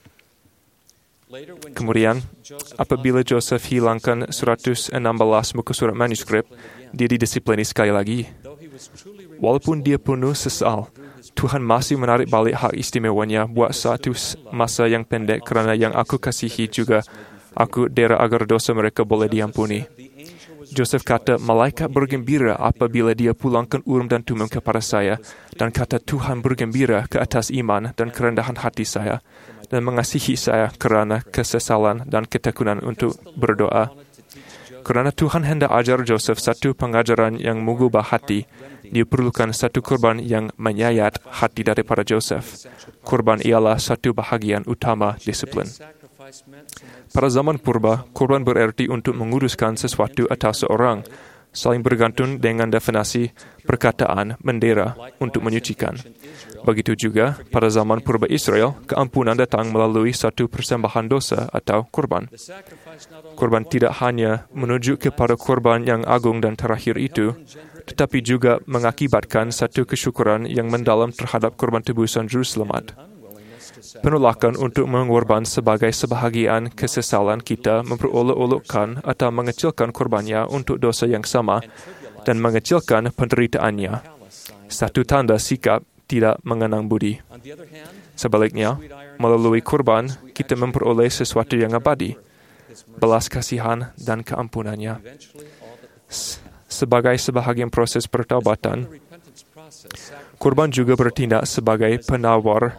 Kemudian, apabila Joseph hilangkan seratus enam belas muka surat manuskrip, dia didisiplini sekali lagi. Walaupun dia penuh sesal, Tuhan masih menarik balik hak istimewanya buat satu masa yang pendek kerana yang aku kasihi juga aku dera agar dosa mereka boleh diampuni. Joseph kata, malaikat bergembira apabila dia pulangkan Urim dan Tumim kepada saya, dan kata Tuhan bergembira ke atas iman dan kerendahan hati saya, dan mengasihi saya kerana kesesalan dan ketekunan untuk berdoa. Kerana Tuhan hendak ajar Joseph satu pengajaran yang mengubah hati, dia perlukan satu korban yang menyayat hati daripada Joseph. Korban ialah satu bahagian utama disiplin. Pada zaman purba, korban bererti untuk menguruskan sesuatu atau seorang, saling bergantung dengan definisi perkataan bendera untuk menyucikan. Begitu juga, pada zaman purba Israel, keampunan datang melalui satu persembahan dosa atau korban. Korban tidak hanya menuju kepada korban yang agung dan terakhir itu, tetapi juga mengakibatkan satu kesyukuran yang mendalam terhadap korban tebusan juru selamat. Penolakan untuk mengorban sebagai sebahagian kesesalan kita memperolok-olokkan atau mengecilkan korbannya untuk dosa yang sama dan mengecilkan penderitaannya. Satu tanda sikap tidak mengenang budi. Sebaliknya, melalui korban, kita memperoleh sesuatu yang abadi, belas kasihan dan keampunannya. Sebagai sebahagian proses pertaubatan, korban juga bertindak sebagai penawar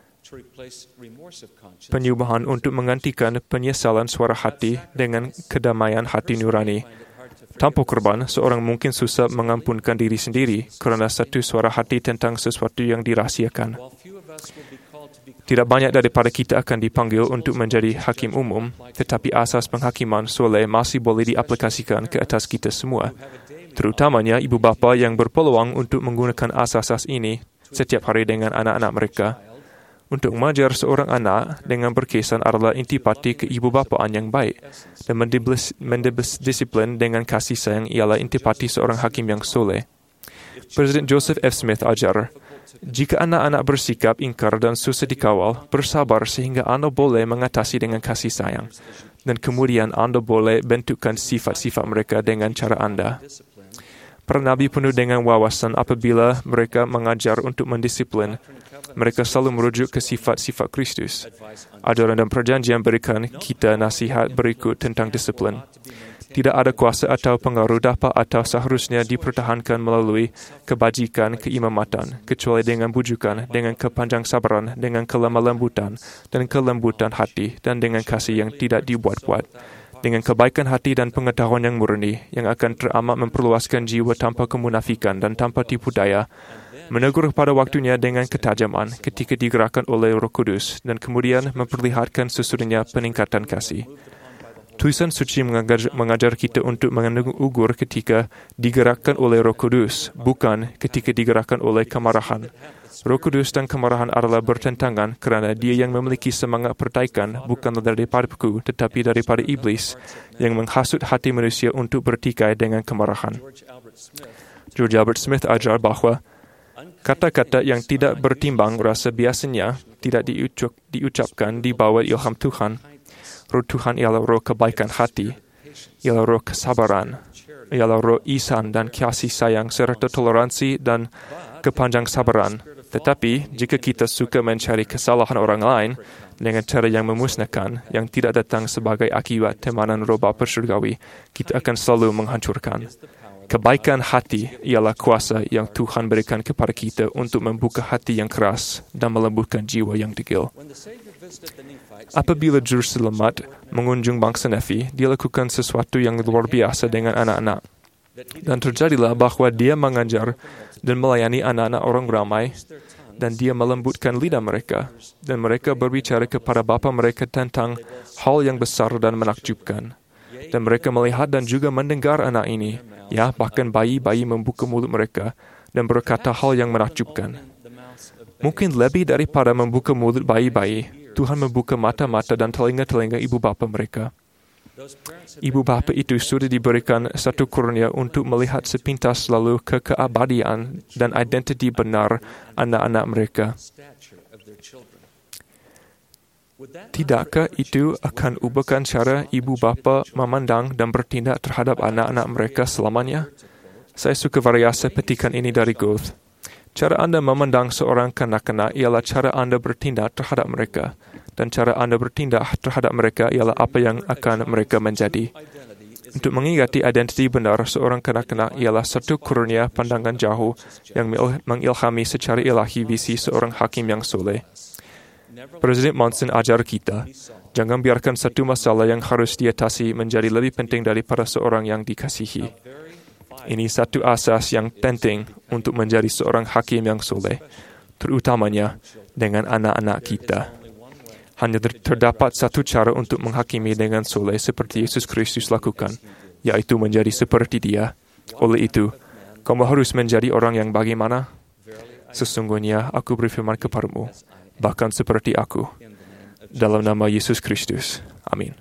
penyubahan untuk menggantikan penyesalan suara hati dengan kedamaian hati nurani. Tanpa korban, seorang mungkin susah mengampunkan diri sendiri kerana satu suara hati tentang sesuatu yang dirahsiakan. Tidak banyak daripada kita akan dipanggil untuk menjadi hakim umum, tetapi asas penghakiman soleh masih boleh diaplikasikan ke atas kita semua, terutamanya ibu bapa yang berpeluang untuk menggunakan asas-asas ini setiap hari dengan anak-anak mereka. Untuk mengajar seorang anak dengan berkesan adalah intipati keibubapaan yang baik, dan mendisiplin dengan kasih sayang ialah intipati seorang hakim yang soleh. Presiden Joseph F. Smith ajar, jika anak-anak bersikap ingkar dan susah dikawal, bersabar sehingga anda boleh mengatasi dengan kasih sayang, dan kemudian anda boleh bentukkan sifat-sifat mereka dengan cara anda. Para nabi penuh dengan wawasan apabila mereka mengajar untuk mendisiplin. Mereka selalu merujuk ke sifat-sifat Kristus. Ajaran dan perjanjian berikan kita nasihat berikut tentang disiplin. Tidak ada kuasa atau pengaruh dapat atau seharusnya dipertahankan melalui kebajikan keimamatan, kecuali dengan bujukan, dengan kepanjang sabaran, dengan kelemah lembutan, dan kelembutan hati, dan dengan kasih yang tidak dibuat-buat. Dengan kebaikan hati dan pengetahuan yang murni, yang akan teramat memperluaskan jiwa tanpa kemunafikan dan tanpa tipu daya, menegur pada waktunya dengan ketajaman ketika digerakkan oleh Roh Kudus dan kemudian memperlihatkan sesudahnya peningkatan kasih. Tulisan suci mengajar, mengajar kita untuk mengugur ketika digerakkan oleh Roh Kudus, bukan ketika digerakkan oleh kemarahan. Roh Kudus dan kemarahan adalah bertentangan kerana dia yang memiliki semangat pertaikan bukanlah daripadaku tetapi daripada iblis yang menghasut hati manusia untuk bertikai dengan kemarahan. George Albert Smith ajar bahawa kata-kata yang tidak bertimbang rasa biasanya tidak diucap, diucapkan di bawah ilham Tuhan. Roh Tuhan ialah roh kebaikan hati, ialah roh kesabaran, ialah roh ihsan dan kasih sayang serta toleransi dan kepanjang sabaran. Tetapi, jika kita suka mencari kesalahan orang lain dengan cara yang memusnahkan, yang tidak datang sebagai akibat temanan roh Bapa Surgawi, kita akan selalu menghancurkan. Kebaikan hati ialah kuasa yang Tuhan berikan kepada kita untuk membuka hati yang keras dan melembutkan jiwa yang degil. Apabila Juru Selamat mengunjung bangsa Nefi, dia lakukan sesuatu yang luar biasa dengan anak-anak. Dan terjadilah bahawa dia mengajar dan melayani anak-anak orang ramai, dan dia melembutkan lidah mereka, dan mereka berbicara kepada bapa mereka tentang hal yang besar dan menakjubkan. Dan mereka melihat dan juga mendengar anak ini, ya bahkan bayi-bayi membuka mulut mereka dan berkata hal yang menakjubkan. Mungkin lebih daripada membuka mulut bayi-bayi, Tuhan membuka mata-mata dan telinga-telinga ibu bapa mereka. Ibu bapa itu sudah diberikan satu kurnia untuk melihat sepintas lalu ke keabadian dan identiti benar anak-anak mereka. Tidakkah itu akan ubahkan cara ibu bapa memandang dan bertindak terhadap anak-anak mereka selamanya? Saya suka variasi petikan ini dari Goethe. Cara anda memandang seorang kanak-kanak ialah cara anda bertindak terhadap mereka. Dan cara anda bertindak terhadap mereka ialah apa yang akan mereka menjadi. Untuk mengingati identiti benar seorang kanak-kanak ialah satu kurnia pandangan jauh yang mengilhami secara ilahi visi seorang hakim yang soleh. Presiden Monson ajar kita, jangan biarkan satu masalah yang harus diatasi menjadi lebih penting daripada seorang yang dikasihi. Ini satu asas yang penting untuk menjadi seorang hakim yang soleh, terutamanya dengan anak-anak kita. Hanya terdapat satu cara untuk menghakimi dengan soleh seperti Yesus Kristus lakukan, yaitu menjadi seperti Dia. Oleh itu, kamu harus menjadi orang yang bagaimana? Sesungguhnya aku berfirman kepadamu, bahkan seperti aku. Dalam nama Yesus Kristus. Amin.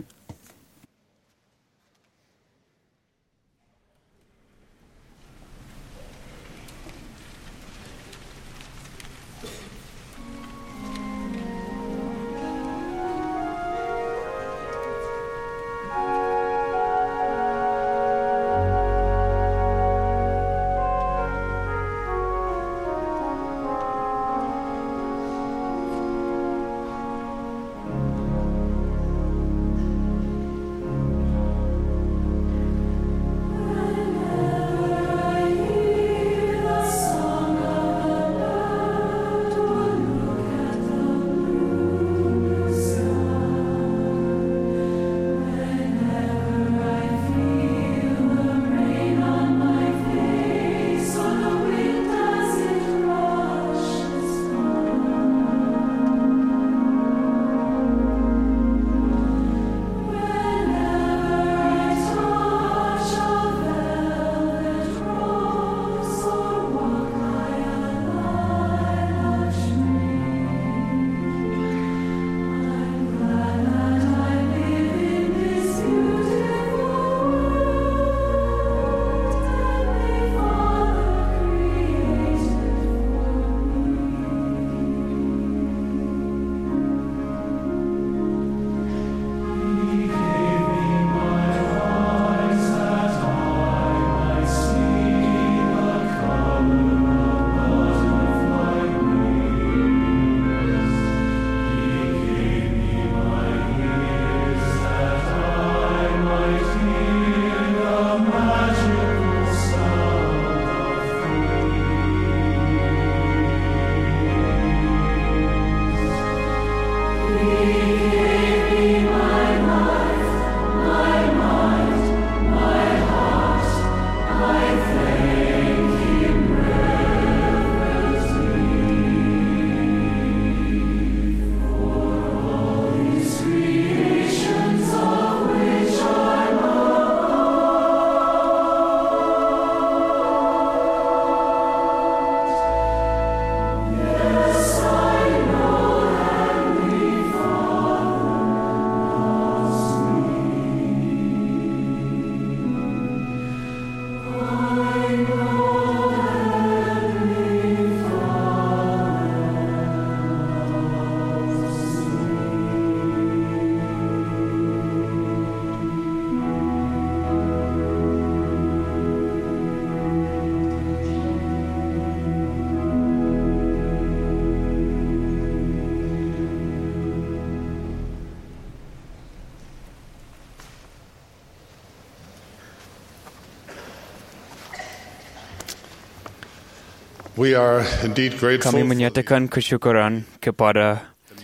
We are indeed grateful. Kami menyatakan kesyukuran kepada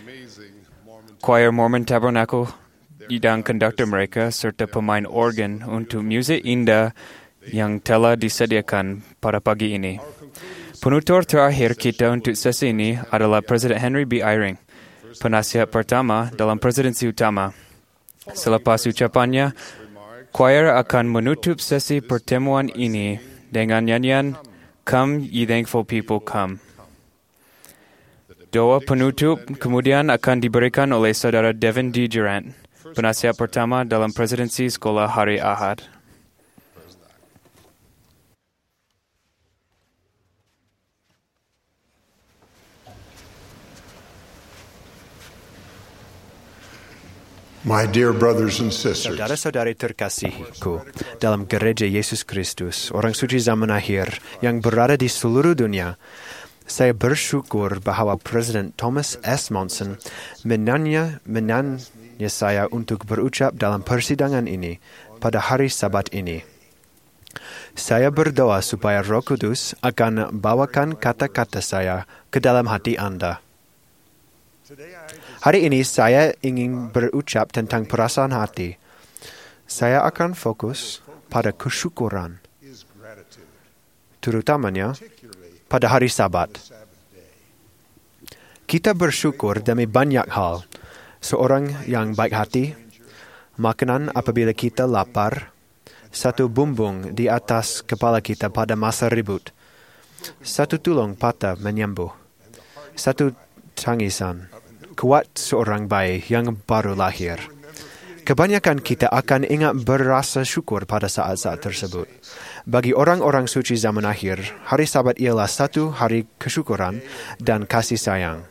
choir Mormon Tabernacle dan konduktor mereka serta pemain organ untuk muzik indah yang telah disediakan pada pagi ini. Penutur terakhir kita untuk sesi ini adalah Presiden Henry B. Eyring, penasihat pertama dalam presidensi utama. Selepas ucapannya, choir akan menutup sesi pertemuan ini dengan nyanyian Come, Ye Thankful People, Come. Doa penutup kemudian akan diberikan oleh Saudara Devin D. Durant, penasihat pertama dalam presidensi sekolah hari Ahad. My dear brothers and sisters, Saudara-saudari terkasihku, dalam gereja Yesus Kristus, orang suci zaman akhir yang berada di seluruh dunia, saya bersyukur bahawa Presiden Thomas S. Monson menanya, menanya saya untuk berucap dalam persidangan ini pada hari Sabat ini. Saya berdoa supaya Roh Kudus akan bawakan kata-kata saya ke dalam hati Anda. Hari ini saya ingin berucap tentang perasaan hati. Saya akan fokus pada kesyukuran, terutamanya pada hari Sabat. Kita bersyukur demi banyak hal. Seorang yang baik hati, makanan apabila kita lapar, satu bumbung di atas kepala kita pada masa ribut, satu tulang patah menyembuh, satu tangisan kuat seorang bayi yang baru lahir. Kebanyakan kita akan ingat berasa syukur pada saat-saat tersebut. Bagi orang-orang suci zaman akhir, hari Sabat ialah satu hari kesyukuran dan kasih sayang.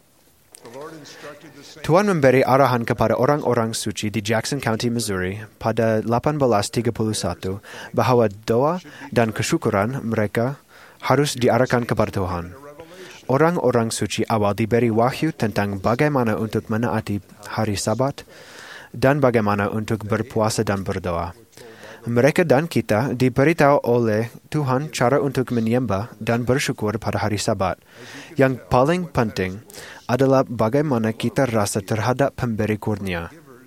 Tuhan memberi arahan kepada orang-orang suci di Jackson County, Missouri pada delapan belas tiga puluh satu bahawa doa dan kesyukuran mereka harus diarahkan kepada Tuhan. Orang-orang suci awal diberi wahyu tentang bagaimana untuk menaati hari Sabat dan bagaimana untuk berpuasa dan berdoa. Mereka dan kita diberitahu oleh Tuhan cara untuk menyembah dan bersyukur pada hari Sabat. Yang paling penting adalah bagaimana kita rasa terhadap pemberi kurnia.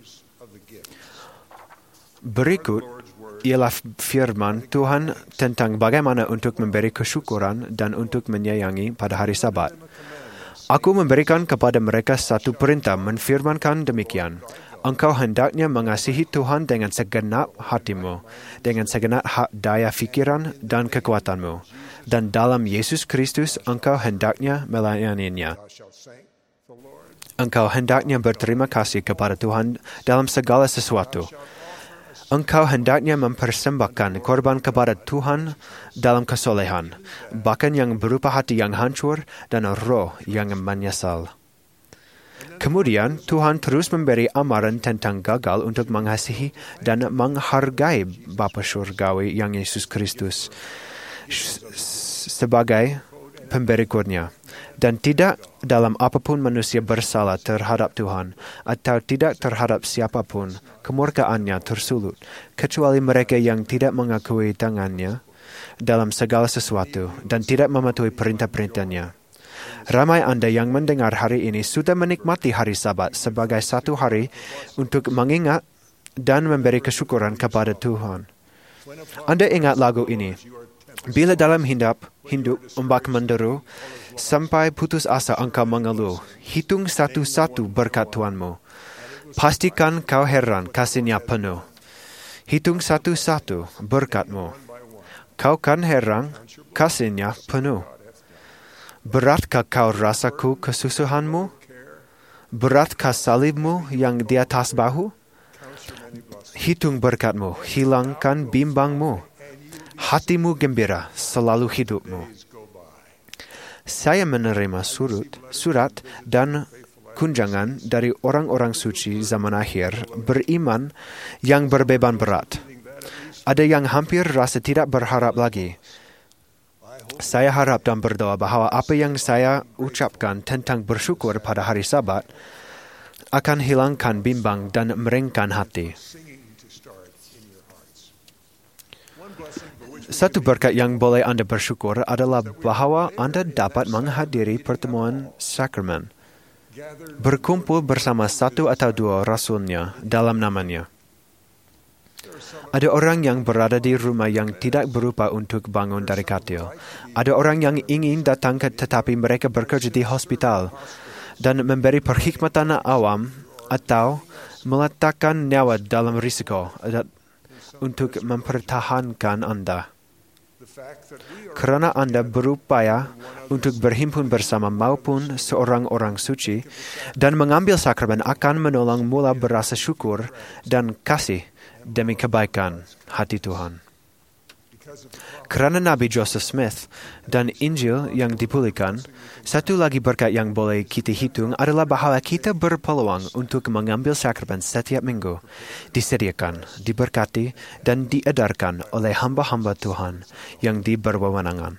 Berikut ialah firman Tuhan tentang bagaimana untuk memberi kesyukuran dan untuk menyayangi pada hari Sabat. Aku memberikan kepada mereka satu perintah menfirmankan demikian. Engkau hendaknya mengasihi Tuhan dengan segenap hatimu, dengan segenap daya fikiran dan kekuatanmu. Dan dalam Yesus Kristus engkau hendaknya melayaninya. Engkau hendaknya berterima kasih kepada Tuhan dalam segala sesuatu. Engkau hendaknya mempersembahkan korban kepada Tuhan dalam kesolehan, bahkan yang berupa hati yang hancur dan roh yang menyesal. Kemudian, Tuhan terus memberi amaran tentang gagal untuk mengasihi dan menghargai Bapa Surgawi yang Yesus Kristus sebagai pemberi kurnia. Dan tidak dalam apapun manusia bersalah terhadap Tuhan atau tidak terhadap siapapun kemurkaannya tersulut, kecuali mereka yang tidak mengakui tangannya dalam segala sesuatu dan tidak mematuhi perintah-perintahnya. Ramai Anda yang mendengar hari ini sudah menikmati hari Sabat sebagai satu hari untuk mengingat dan memberi kesyukuran kepada Tuhan. Anda ingat lagu ini? Bila dalam hidup, hidup ombak menderu, sampai putus asa engkau mengeluh, hitung satu-satu berkat Tuhanmu. Pastikan kau heran kasihnya penuh. Hitung satu-satu berkatmu. Kau kan heran kasihnya penuh. Beratkah kau rasaku kesusahanmu? Beratkah salibmu yang di atas bahu? Hitung berkatmu, hilangkan bimbangmu. Hatimu gembira, selalu hidupmu. Saya menerima surat, surat dan kunjangan dari orang-orang suci zaman akhir beriman yang berbeban berat. Ada yang hampir rasa tidak berharap lagi. Saya harap dan berdoa bahawa apa yang saya ucapkan tentang bersyukur pada hari Sabat akan hilangkan bimbang dan meringkan hati. Satu berkat yang boleh Anda bersyukur adalah bahawa Anda dapat menghadiri pertemuan sakramen, berkumpul bersama satu atau dua rasulnya dalam namanya. Ada orang yang berada di rumah yang tidak berupa untuk bangun dari katil. Ada orang yang ingin datang tetapi mereka bekerja di hospital dan memberi perkhidmatan awam atau meletakkan nyawa dalam risiko untuk mempertahankan Anda. Kerana Anda berupaya untuk berhimpun bersama maupun seorang orang suci dan mengambil sakramen akan menolong mula berasa syukur dan kasih demi kebaikan hati Tuhan. Kerana Nabi Joseph Smith dan Injil yang dipulihkan, satu lagi berkat yang boleh kita hitung adalah bahawa kita berpeluang untuk mengambil sakramen setiap minggu, disediakan, diberkati dan diedarkan oleh hamba-hamba Tuhan yang diberwenangan.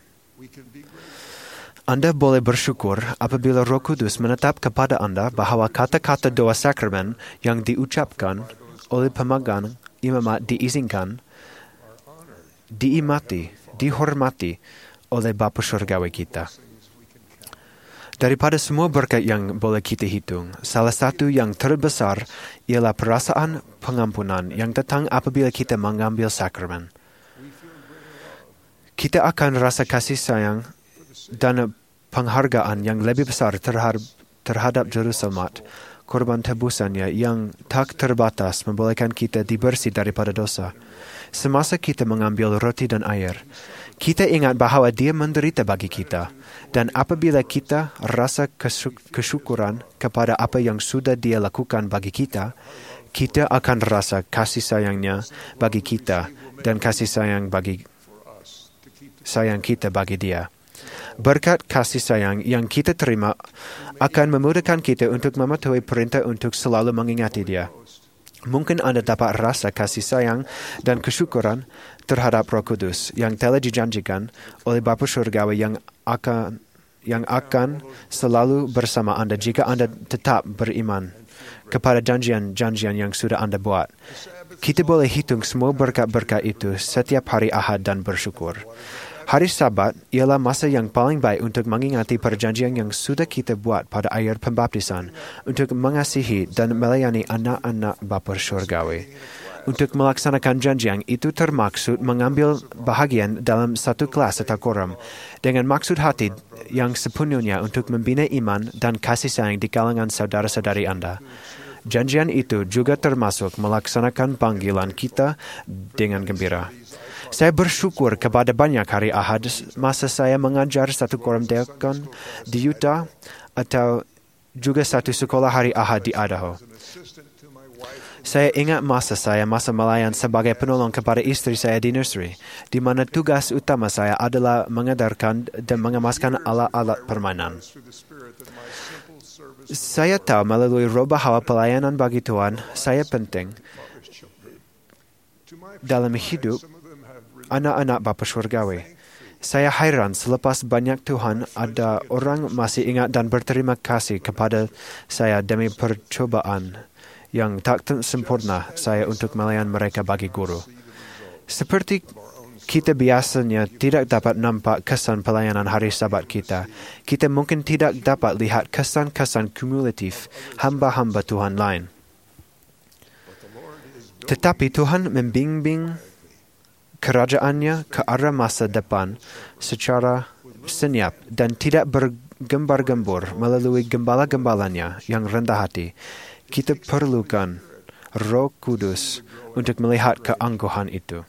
Anda boleh bersyukur apabila Roh Kudus menetap kepada anda bahawa kata-kata doa sakramen yang diucapkan oleh pemegang imamat diizinkan, diimati, dihormati oleh Bapa Syurgawi kita. Daripada semua berkat yang boleh kita hitung, salah satu yang terbesar ialah perasaan pengampunan yang datang apabila kita mengambil sakramen. Kita akan rasa kasih sayang dan penghargaan yang lebih besar terhadap, terhadap Jerusalem, korban tebusannya yang tak terbatas membolehkan kita dibersih daripada dosa. Semasa kita mengambil roti dan air, kita ingat bahawa dia menderita bagi kita. Dan apabila kita rasa kesyukuran kepada apa yang sudah dia lakukan bagi kita, kita akan rasa kasih sayangnya bagi kita dan kasih sayang bagi sayang kita bagi dia. Berkat kasih sayang yang kita terima akan memudahkan kita untuk mematuhi perintah untuk selalu mengingati dia. Mungkin anda dapat rasa kasih sayang dan kesyukuran terhadap Roh Kudus yang telah dijanjikan oleh Bapa Syurgawi yang akan yang akan selalu bersama anda jika anda tetap beriman kepada janjian-janjian yang sudah anda buat. Kita boleh hitung semua berkat-berkat itu setiap hari Ahad dan bersyukur. Hari Sabat ialah masa yang paling baik untuk mengingati perjanjian yang sudah kita buat pada air pembaptisan untuk mengasihi dan melayani anak-anak Bapa Syurgawi. Untuk melaksanakan janjian itu termaksud mengambil bahagian dalam satu kelas atau koram dengan maksud hati yang sepenuhnya untuk membina iman dan kasih sayang di kalangan saudara-saudari anda. Janjian itu juga termasuk melaksanakan panggilan kita dengan gembira. Saya bersyukur kepada banyak hari Ahad masa saya mengajar satu koram deacon di Utah atau juga satu sekolah hari Ahad di Idaho. Saya ingat masa saya masa melayan sebagai penolong kepada istri saya di nursery, di mana tugas utama saya adalah mengedarkan dan mengemaskan alat-alat permainan. Saya tahu melalui roh bahawa pelayanan bagi Tuhan saya penting dalam hidup anak-anak Bapa Syurgawi. Saya hairan selepas banyak Tuhan ada orang masih ingat dan berterima kasih kepada saya demi percobaan yang tak sempurna saya untuk melayan mereka bagi guru. Seperti kita biasanya tidak dapat nampak kesan pelayanan hari Sabat kita, kita mungkin tidak dapat lihat kesan-kesan kumulatif hamba-hamba Tuhan lain. Tetapi Tuhan membimbing kerajaannya ke arah masa depan secara senyap dan tidak bergembar-gembur melalui gembala-gembalanya yang rendah hati. Kita perlukan Roh Kudus untuk melihat keangkuhan itu.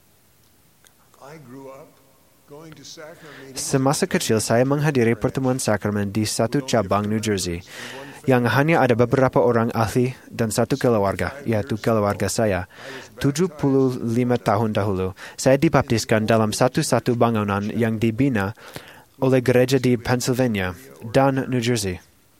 Semasa kecil saya menghadiri pertemuan sakramen di satu cabang New Jersey yang hanya ada beberapa orang ahli dan satu keluarga, yaitu keluarga saya. tujuh puluh lima tahun dahulu, saya dibaptiskan dalam satu-satu bangunan yang dibina oleh gereja di Pennsylvania dan New Jersey.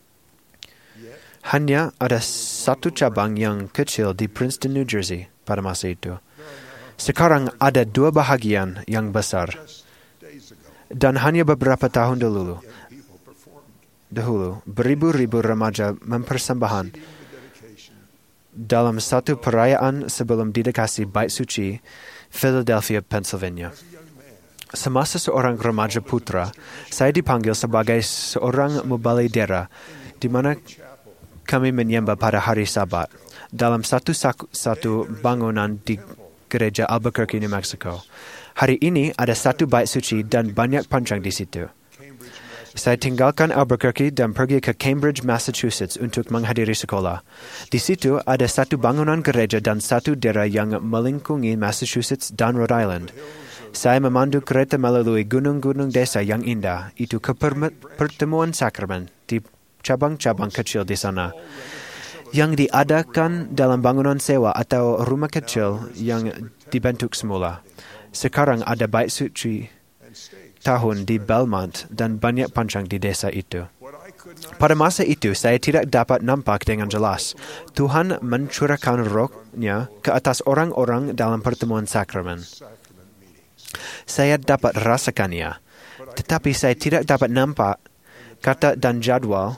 Hanya ada satu cabang yang kecil di Princeton, New Jersey pada masa itu. Sekarang ada dua bahagian yang besar. Dan hanya beberapa tahun dahulu, dahulu beribu-ribu remaja mempersembahkan dalam satu perayaan sebelum didedikasi Bait Suci, Philadelphia, Pennsylvania. Semasa seorang remaja putra, saya dipanggil sebagai seorang mubalidera, di mana kami menyembah pada hari Sabat dalam satu satu bangunan di gereja Albuquerque, New Mexico. Hari ini ada satu bait suci dan banyak panjang di situ. Saya tinggalkan Albuquerque dan pergi ke Cambridge, Massachusetts untuk menghadiri sekolah. Di situ ada satu bangunan gereja dan satu daerah yang melingkungi Massachusetts dan Rhode Island. Saya memandu kereta melalui gunung-gunung desa yang indah itu ke pertemuan sakramen di cabang-cabang kecil di sana, yang diadakan dalam bangunan sewa atau rumah kecil yang dibentuk semula. Sekarang ada bait suci tahun di Belmont dan banyak pancang di desa itu. Pada masa itu, saya tidak dapat nampak dengan jelas. Tuhan mencurahkan rohnya ke atas orang-orang dalam pertemuan sakramen. Saya dapat rasakannya, tetapi saya tidak dapat nampak kata dan jadwal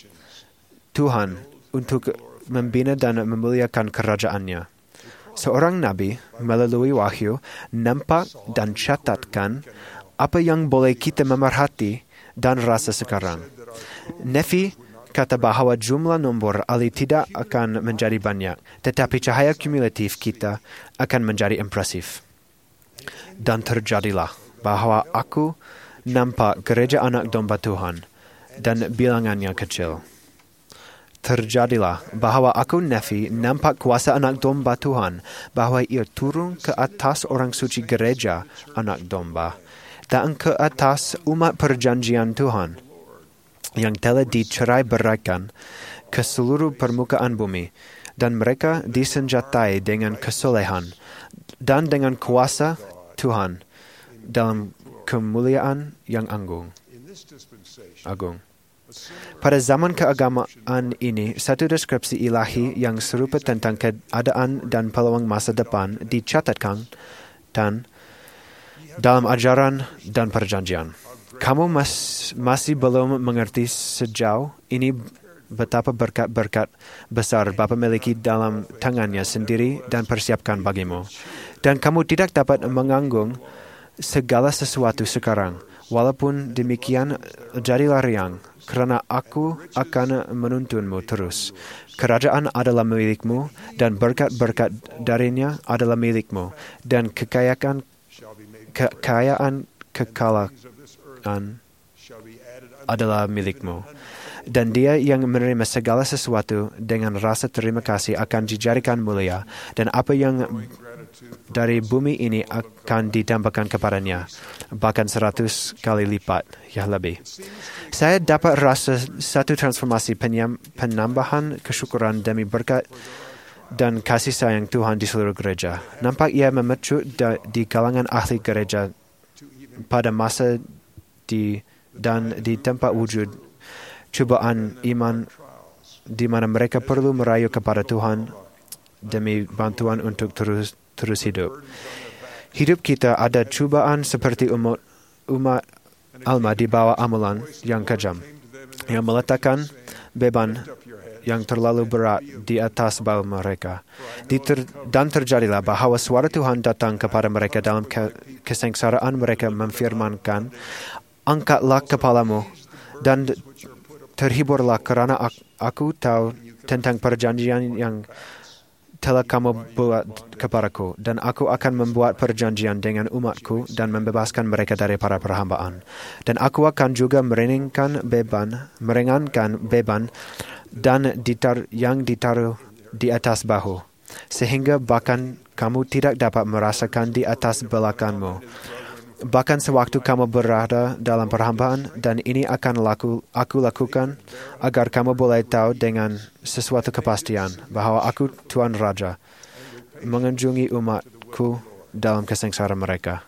Tuhan untuk membina dan memuliakan kerajaannya. Seorang nabi melalui wahyu nampak dan catatkan apa yang boleh kita memerhati dan rasa sekarang. Nefi kata bahawa jumlah nombor ahli tidak akan menjadi banyak, tetapi cahaya kumulatif kita akan menjadi impresif. Dan terjadilah bahawa aku nampak gereja anak domba Tuhan dan bilangannya kecil. Terjadilah bahawa aku Nefi nampak kuasa anak domba Tuhan, bahawa ia turun ke atas orang suci gereja anak domba dan ke atas umat perjanjian Tuhan yang telah dicerai beraikan ke seluruh permukaan bumi, dan mereka disenjatai dengan kesolehan dan dengan kuasa Tuhan dalam kemuliaan yang agung. agung. Pada zaman keagamaan ini, satu deskripsi ilahi yang serupa tentang keadaan dan peluang masa depan dicatatkan dan dalam ajaran dan perjanjian. Kamu mas, masih belum mengerti sejauh ini betapa berkat-berkat besar Bapa miliki dalam tangannya sendiri dan persiapkan bagimu. Dan kamu tidak dapat menganggung segala sesuatu sekarang. Walaupun demikian, jadilah riang, kerana aku akan menuntunmu terus. Kerajaan adalah milikmu, dan berkat-berkat darinya adalah milikmu, dan kekayaan kekayaan kekalan adalah milikmu. Dan dia yang menerima segala sesuatu dengan rasa terima kasih akan dijadikan mulia, dan apa yang dari bumi ini akan ditambahkan kepadanya, bahkan seratus kali lipat, ya lebih. Saya dapat rasa satu transformasi penyam, penambahan kesyukuran demi berkat dan kasih sayang Tuhan di seluruh gereja. Nampak ia memecut di kalangan ahli gereja pada masa di dan di tempat wujud cubaan iman di mana mereka perlu merayu kepada Tuhan demi bantuan untuk terus terus hidup. Hidup kita ada cubaan seperti umat, umat Alma di bawah amalan yang kejam, yang meletakkan beban yang terlalu berat di atas bau mereka. Diter, dan terjadilah bahawa suara Tuhan datang kepada mereka dalam ke, kesengsaraan mereka memfirmankan, angkatlah kepalamu dan terhiburlah kerana aku tahu tentang perjanjian yang telah kamu buat kepadaku, dan aku akan membuat perjanjian dengan umatku dan membebaskan mereka dari para perhambaan. Dan aku akan juga meringankan beban, meringankan beban dan ditar, yang ditaruh di atas bahu, sehingga bahkan kamu tidak dapat merasakan di atas belakangmu. Bahkan sewaktu kamu berada dalam perhambaan, dan ini akan laku, aku lakukan agar kamu boleh tahu dengan sesuatu kepastian bahawa aku Tuhan Raja mengunjungi umatku dalam kesengsaraan mereka.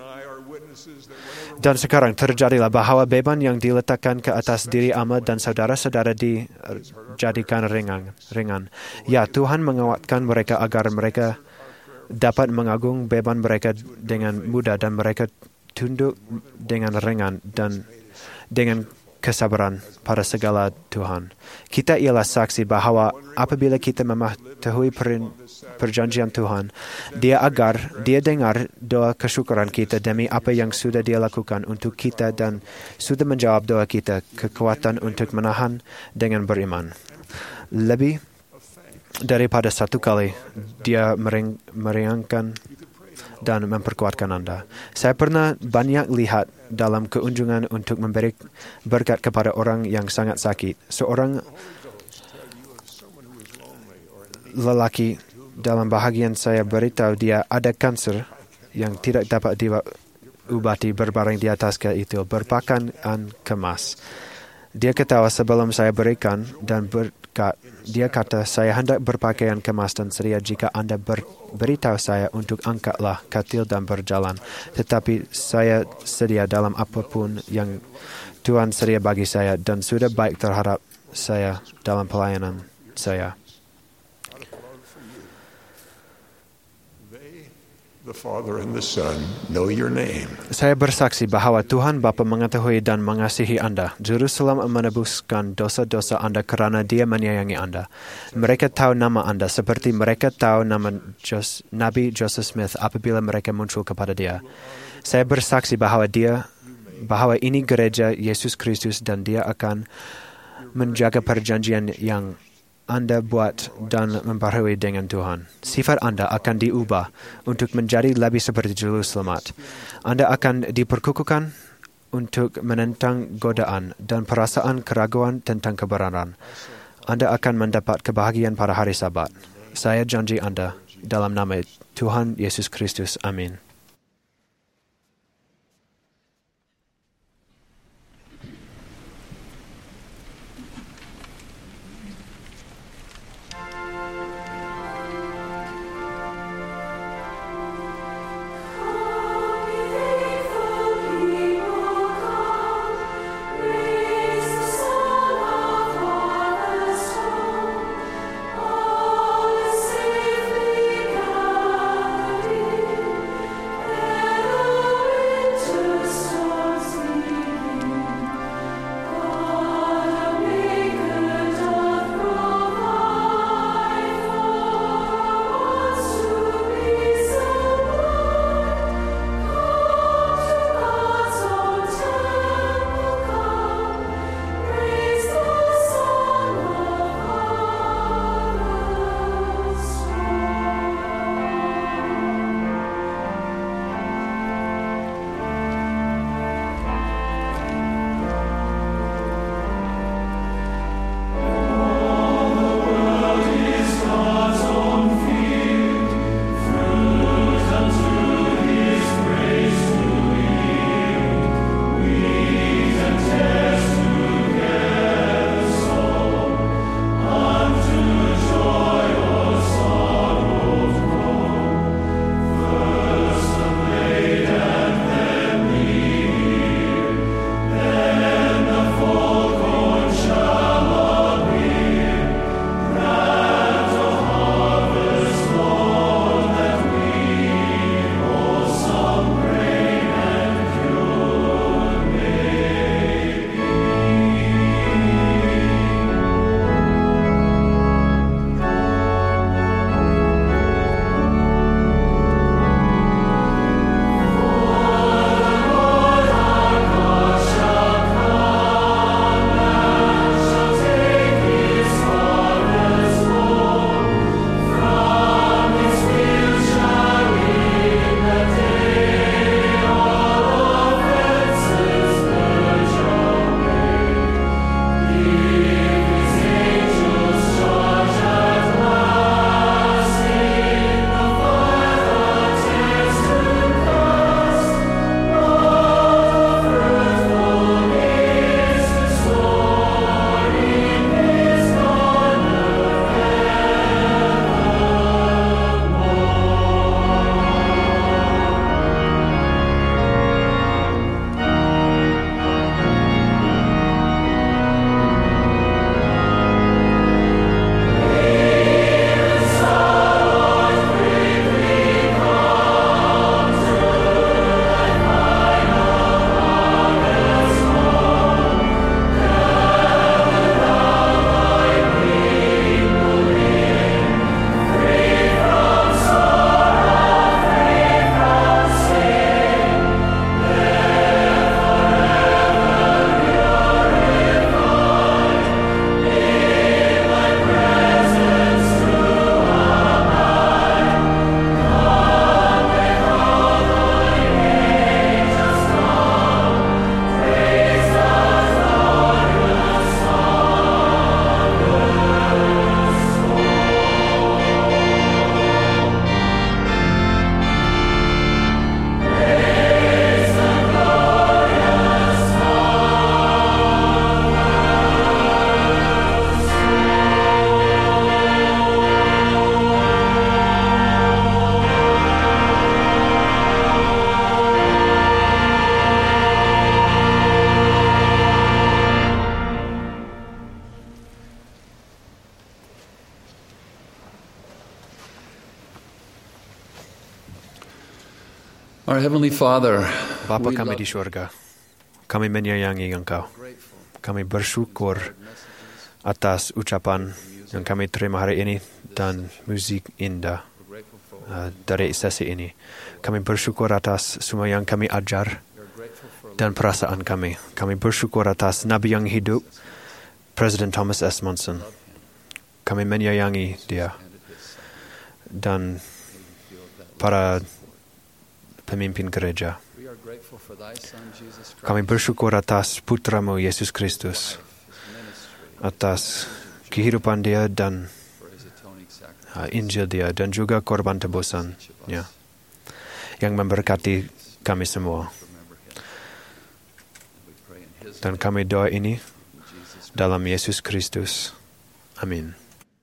Dan sekarang terjadilah bahawa beban yang diletakkan ke atas diri Alma dan saudara-saudara dijadikan ringan. ringan. Ya, Tuhan menguatkan mereka agar mereka dapat mengagung beban mereka dengan mudah, dan mereka tunduk dengan ringan dan dengan kesabaran pada segala Tuhan. Kita ialah saksi bahawa apabila kita mematuhi perjanjian Tuhan, Dia agar Dia dengar doa kesyukuran kita demi apa yang sudah Dia lakukan untuk kita dan sudah menjawab doa kita, kekuatan untuk menahan dengan beriman. Lebih daripada satu kali Dia mering, meringankan dan memperkuatkan anda. Saya pernah banyak lihat dalam keunjungan untuk memberi berkat kepada orang yang sangat sakit. Seorang lelaki dalam bahagian saya beritahu dia ada kanser yang tidak dapat diubati berbaring di atas kain itu berpakaian kemas. Dia ketawa sebelum saya berikan dan ber, dia kata, saya hendak berpakaian kemas dan ceria jika anda ber, beritahu saya untuk angkatlah katil dan berjalan. Tetapi saya sedia dalam apapun yang Tuhan sedia bagi saya dan sudah baik terhadap saya dalam pelayanan saya. The Father and the Son know your name. Saya bersaksi bahawa Tuhan Bapa mengetahui dan mengasihi anda. Jerusalem menebuskan dosa-dosa anda kerana Dia menyayangi anda. Mereka tahu nama anda seperti mereka tahu nama Jos- Nabi Joseph Smith apabila mereka muncul kepada dia. Saya bersaksi bahawa dia, bahawa ini gereja Yesus Kristus dan Dia akan menjaga perjanjian yang anda buat dan memperbaharui dengan Tuhan. Sifat anda akan diubah untuk menjadi lebih seperti Juru Selamat. Anda akan diperkukuhkan untuk menentang godaan dan perasaan keraguan tentang kebenaran. Anda akan mendapat kebahagiaan pada hari Sabat. Saya janji anda dalam nama Tuhan Yesus Kristus. Amin. Our Heavenly Father, Bapa we kami love di surga, kami menyayangi Engkau. Kami bersyukur atas ucapan yang kami terima hari ini dan musik indah uh, dari sesi ini. Kami bersyukur atas semua yang kami ajar dan perasaan kami. Kami bersyukur atas Nabi yang hidup, Presiden Thomas S. Monson. Kami menyayangi dia dan para pemimpin gereja. Kami bersyukur atas putramu Yesus Kristus, atas kehidupan dia dan uh, Injil dia dan juga korban tebusannya yang memberkati kami semua. Dan kami doa ini dalam Yesus Kristus. Amin.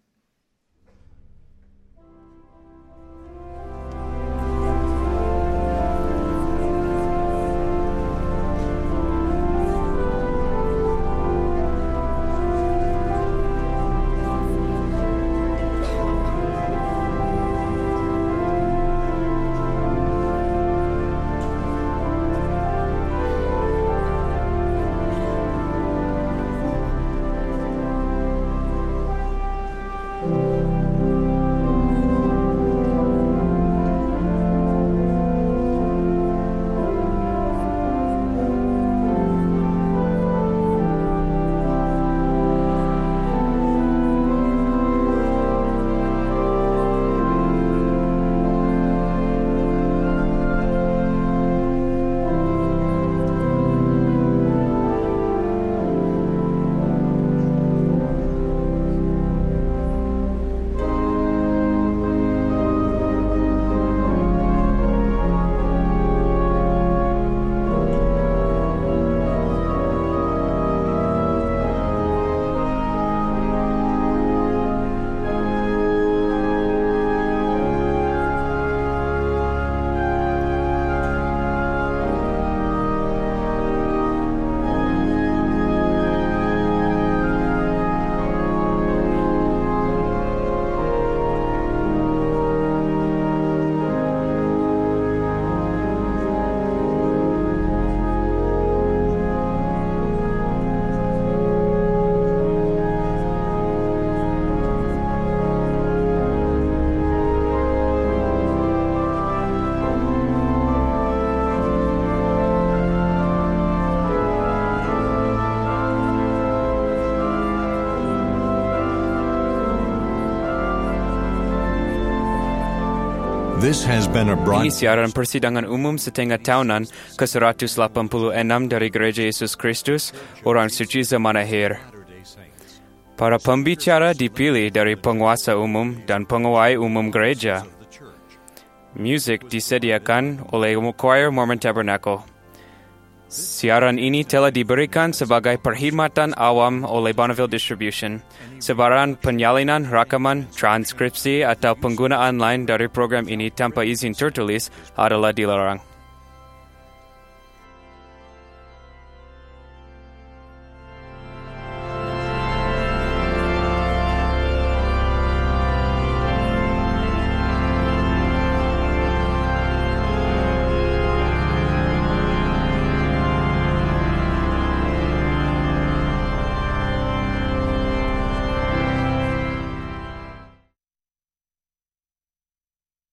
This has been a broad... Ini siaran persidangan umum setengah tahunan ke seratus lapan puluh enam dari Gereja Yesus Kristus, Orang Suci Zaman Akhir. Para pembicara dipilih dari penguasa umum dan pengawal umum gereja. Musik disediakan oleh Choir Mormon Tabernacle. Siaran ini telah diberikan sebagai perkhidmatan awam oleh Bonneville Distribution. Sebaran penyalinan, rakaman, transkripsi atau penggunaan lain dari program ini tanpa izin tertulis adalah dilarang.